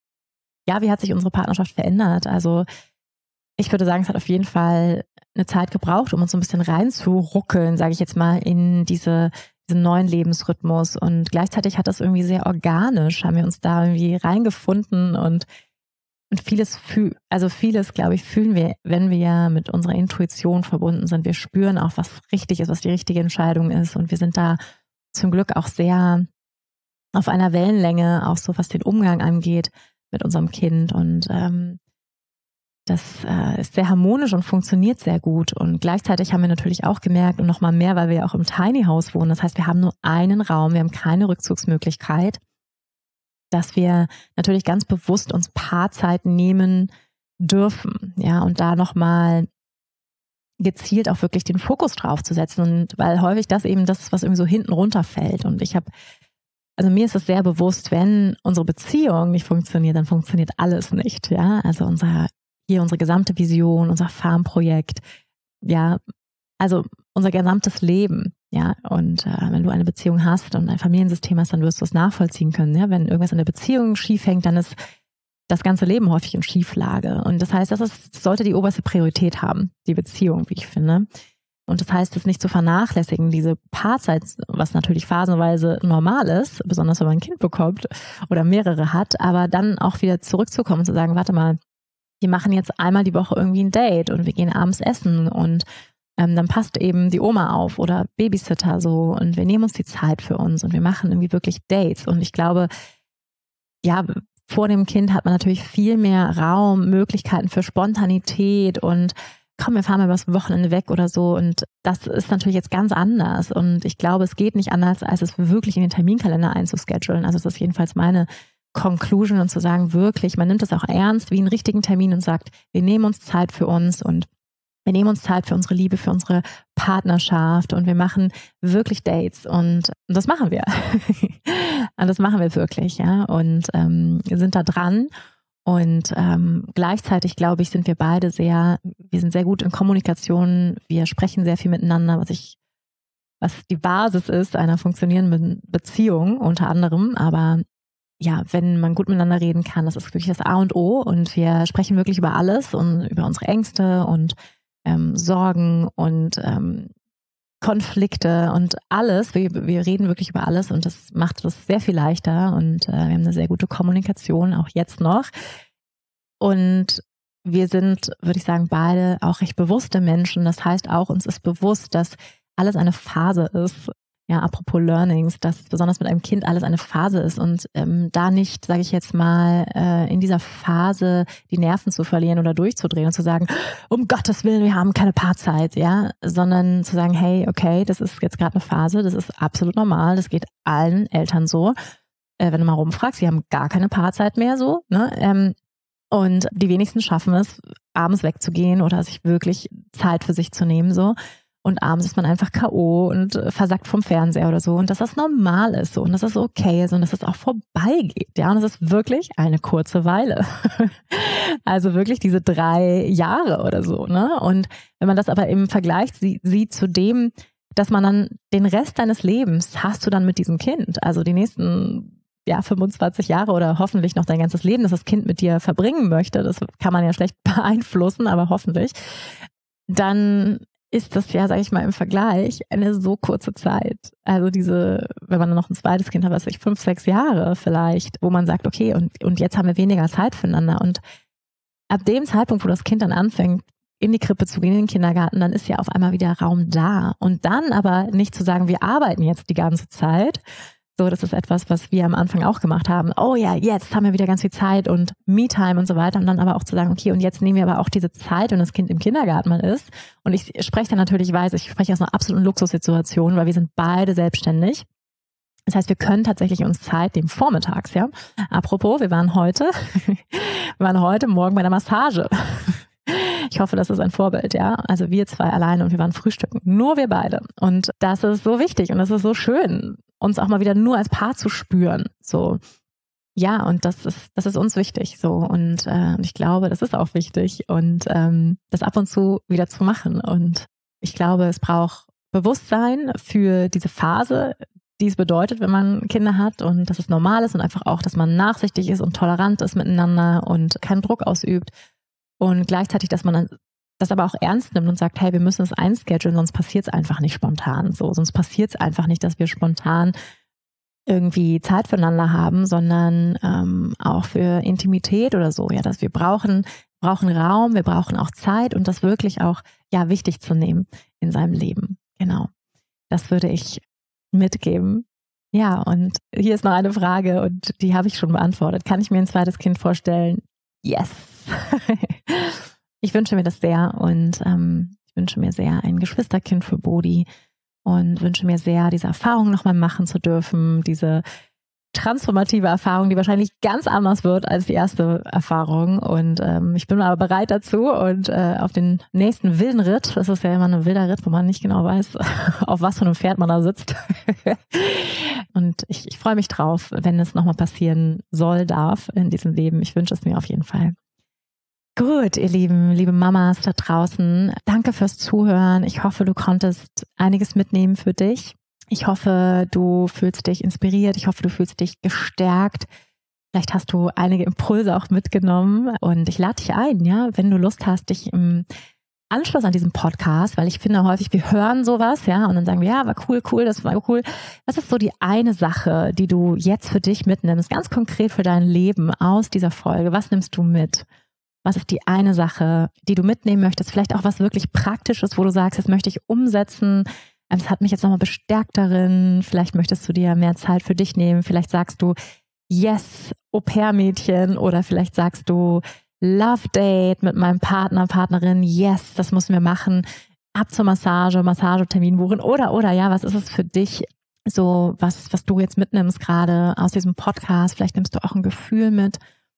Ja, wie hat sich unsere Partnerschaft verändert? Also ich würde sagen, es hat auf jeden Fall eine Zeit gebraucht, um uns so ein bisschen reinzuruckeln, sage ich jetzt mal, in diesen neuen Lebensrhythmus. Und gleichzeitig hat das irgendwie sehr organisch, haben wir uns da irgendwie reingefunden und vieles, glaube ich, fühlen wir, wenn wir ja mit unserer Intuition verbunden sind. Wir spüren auch, was richtig ist, was die richtige Entscheidung ist. Und wir sind da zum Glück auch sehr auf einer Wellenlänge, auch so was den Umgang angeht mit unserem Kind. Und das ist sehr harmonisch und funktioniert sehr gut. Und gleichzeitig haben wir natürlich auch gemerkt, und nochmal mehr, weil wir ja auch im Tiny House wohnen. Das heißt, wir haben nur einen Raum, wir haben keine Rückzugsmöglichkeit, dass wir natürlich ganz bewusst uns Paarzeit nehmen dürfen, ja, und da nochmal gezielt auch wirklich den Fokus drauf zu setzen. Und weil häufig das eben das ist, was irgendwie so hinten runterfällt. Und mir ist es sehr bewusst, wenn unsere Beziehung nicht funktioniert, dann funktioniert alles nicht, ja. Also unsere gesamte Vision, unser Farmprojekt, ja, also unser gesamtes Leben, ja. Und wenn du eine Beziehung hast und ein Familiensystem hast, dann wirst du es nachvollziehen können, ja. Wenn irgendwas in der Beziehung schief hängt, dann ist das ganze Leben häufig in Schieflage. Und das heißt, das sollte die oberste Priorität haben, die Beziehung, wie ich finde. Und das heißt, es nicht zu vernachlässigen, diese Paarzeit, was natürlich phasenweise normal ist, besonders wenn man ein Kind bekommt oder mehrere hat, aber dann auch wieder zurückzukommen und zu sagen, warte mal, wir machen jetzt einmal die Woche irgendwie ein Date und wir gehen abends essen und dann passt eben die Oma auf oder Babysitter so und wir nehmen uns die Zeit für uns und wir machen irgendwie wirklich Dates. Und ich glaube, ja, vor dem Kind hat man natürlich viel mehr Raum, Möglichkeiten für Spontanität und komm, wir fahren mal übers Wochenende weg oder so. Und das ist natürlich jetzt ganz anders. Und ich glaube, es geht nicht anders, als es wirklich in den Terminkalender einzuschedulen. Also das ist jedenfalls meine Conclusion und zu sagen, wirklich, man nimmt das auch ernst wie einen richtigen Termin und sagt, wir nehmen uns Zeit für uns und wir nehmen uns Zeit für unsere Liebe, für unsere Partnerschaft und wir machen wirklich Dates und das machen wir. Und das machen wir wirklich, ja. Und wir sind da dran und gleichzeitig, glaube ich, sind wir beide wir sind sehr gut in Kommunikation, wir sprechen sehr viel miteinander, was die Basis ist einer funktionierenden Beziehung unter anderem, aber ja, wenn man gut miteinander reden kann, das ist wirklich das A und O und wir sprechen wirklich über alles und über unsere Ängste und Sorgen und Konflikte und alles. Wir reden wirklich über alles und das macht es sehr viel leichter und wir haben eine sehr gute Kommunikation, auch jetzt noch. Und wir sind, würde ich sagen, beide auch recht bewusste Menschen. Das heißt auch, uns ist bewusst, dass alles eine Phase ist. Ja, apropos Learnings, dass besonders mit einem Kind alles eine Phase ist und da nicht, sage ich jetzt mal, in dieser Phase die Nerven zu verlieren oder durchzudrehen und zu sagen, um Gottes Willen, wir haben keine Paarzeit, ja, sondern zu sagen, hey, okay, das ist jetzt gerade eine Phase, das ist absolut normal, das geht allen Eltern so. Wenn du mal rumfragst, sie haben gar keine Paarzeit mehr so, ne? Und die wenigsten schaffen es, abends wegzugehen oder sich wirklich Zeit für sich zu nehmen so. Und abends ist man einfach K.O. und versackt vom Fernseher oder so. Und dass das normal ist so und dass das okay ist und dass es auch vorbeigeht. Ja, und es ist wirklich eine kurze Weile. Also wirklich diese 3 Jahre oder so, ne? Und wenn man das aber im Vergleich sieht zu dem, dass man dann den Rest deines Lebens hast du dann mit diesem Kind. Also die nächsten 25 Jahre oder hoffentlich noch dein ganzes Leben, dass das Kind mit dir verbringen möchte. Das kann man ja schlecht beeinflussen, aber hoffentlich. Dann ist das ja, sage ich mal, im Vergleich eine so kurze Zeit. Also wenn man dann noch ein zweites Kind hat, 5, 6 Jahre vielleicht, wo man sagt, okay, und jetzt haben wir weniger Zeit füreinander. Und ab dem Zeitpunkt, wo das Kind dann anfängt, in die Krippe zu gehen, in den Kindergarten, dann ist ja auf einmal wieder Raum da. Und dann aber nicht zu sagen, wir arbeiten jetzt die ganze Zeit. So, das ist etwas, was wir am Anfang auch gemacht haben. Oh ja, jetzt haben wir wieder ganz viel Zeit und Me-Time und so weiter. Und dann aber auch zu sagen, okay, und jetzt nehmen wir aber auch diese Zeit, wenn das Kind im Kindergarten mal ist. Und ich spreche dann natürlich, ich spreche aus einer absoluten Luxussituation, weil wir sind beide selbstständig. Das heißt, wir können tatsächlich uns Zeit nehmen vormittags, ja. Apropos, wir waren heute Morgen bei der Massage. Ich hoffe, das ist ein Vorbild, ja. Also wir 2 alleine und wir waren frühstücken. Nur wir beide. Und das ist so wichtig und das ist so schön, uns auch mal wieder nur als Paar zu spüren. So, ja, und das ist uns wichtig. So, und ich glaube, das ist auch wichtig. Und das ab und zu wieder zu machen. Und ich glaube, es braucht Bewusstsein für diese Phase, die es bedeutet, wenn man Kinder hat und dass es normal ist und einfach auch, dass man nachsichtig ist und tolerant ist miteinander und keinen Druck ausübt. Und gleichzeitig, dass man dann das aber auch ernst nimmt und sagt, hey, wir müssen es einschedulen, sonst passiert es einfach nicht spontan. So, sonst passiert es einfach nicht, dass wir spontan irgendwie Zeit füreinander haben, sondern auch für Intimität oder so. Ja, dass wir brauchen Raum, wir brauchen auch Zeit und das wirklich auch wichtig zu nehmen in seinem Leben. Genau, das würde ich mitgeben. Ja, und hier ist noch eine Frage und die habe ich schon beantwortet. Kann ich mir ein zweites Kind vorstellen? Yes! Ich wünsche mir das sehr und ich wünsche mir sehr ein Geschwisterkind für Bodhi und wünsche mir sehr, diese Erfahrung nochmal machen zu dürfen, diese transformative Erfahrung, die wahrscheinlich ganz anders wird als die erste Erfahrung. Und ich bin aber bereit dazu und auf den nächsten wilden Ritt, das ist ja immer ein wilder Ritt, wo man nicht genau weiß, auf was für einem Pferd man da sitzt. Und ich freue mich drauf, wenn es nochmal passieren darf in diesem Leben. Ich wünsche es mir auf jeden Fall. Gut, ihr Lieben, liebe Mamas da draußen, danke fürs Zuhören. Ich hoffe, du konntest einiges mitnehmen für dich. Ich hoffe, du fühlst dich inspiriert. Ich hoffe, du fühlst dich gestärkt. Vielleicht hast du einige Impulse auch mitgenommen. Und ich lade dich ein, wenn du Lust hast, dich im Anschluss an diesem Podcast, weil ich finde häufig, wir hören sowas, und dann sagen wir, war cool, das war cool. Was ist so die eine Sache, die du jetzt für dich mitnimmst, ganz konkret für dein Leben aus dieser Folge? Was nimmst du mit? Was ist die eine Sache, die du mitnehmen möchtest? Vielleicht auch was wirklich Praktisches, wo du sagst, das möchte ich umsetzen. Es hat mich jetzt nochmal bestärkt darin. Vielleicht möchtest du dir mehr Zeit für dich nehmen. Vielleicht sagst du, yes, Au-pair-Mädchen. Oder vielleicht sagst du, Love Date mit meinem Partner, Partnerin. Yes, das müssen wir machen. Ab zur Massagetermin buchen. Oder, was ist es für dich so, was du jetzt mitnimmst gerade aus diesem Podcast? Vielleicht nimmst du auch ein Gefühl mit.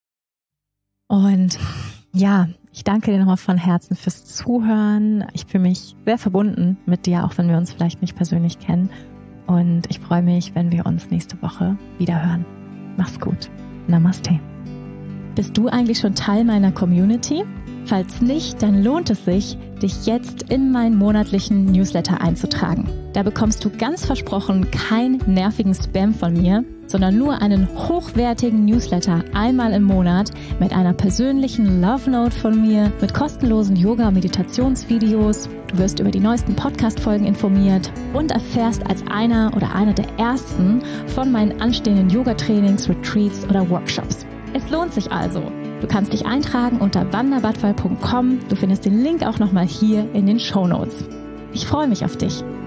Und ich danke dir nochmal von Herzen fürs Zuhören. Ich fühle mich sehr verbunden mit dir, auch wenn wir uns vielleicht nicht persönlich kennen. Und ich freue mich, wenn wir uns nächste Woche wieder hören. Mach's gut. Namaste. Bist du eigentlich schon Teil meiner Community? Falls nicht, dann lohnt es sich, dich jetzt in meinen monatlichen Newsletter einzutragen. Da bekommst du ganz versprochen keinen nervigen Spam von mir, sondern nur einen hochwertigen Newsletter einmal im Monat mit einer persönlichen Love Note von mir, mit kostenlosen Yoga- und Meditationsvideos. Du wirst über die neuesten Podcast-Folgen informiert und erfährst als einer oder einer der ersten von meinen anstehenden Yoga-Trainings, Retreats oder Workshops. Es lohnt sich also. Du kannst dich eintragen unter wandabadwal.com. Du findest den Link auch nochmal hier in den Shownotes. Ich freue mich auf dich.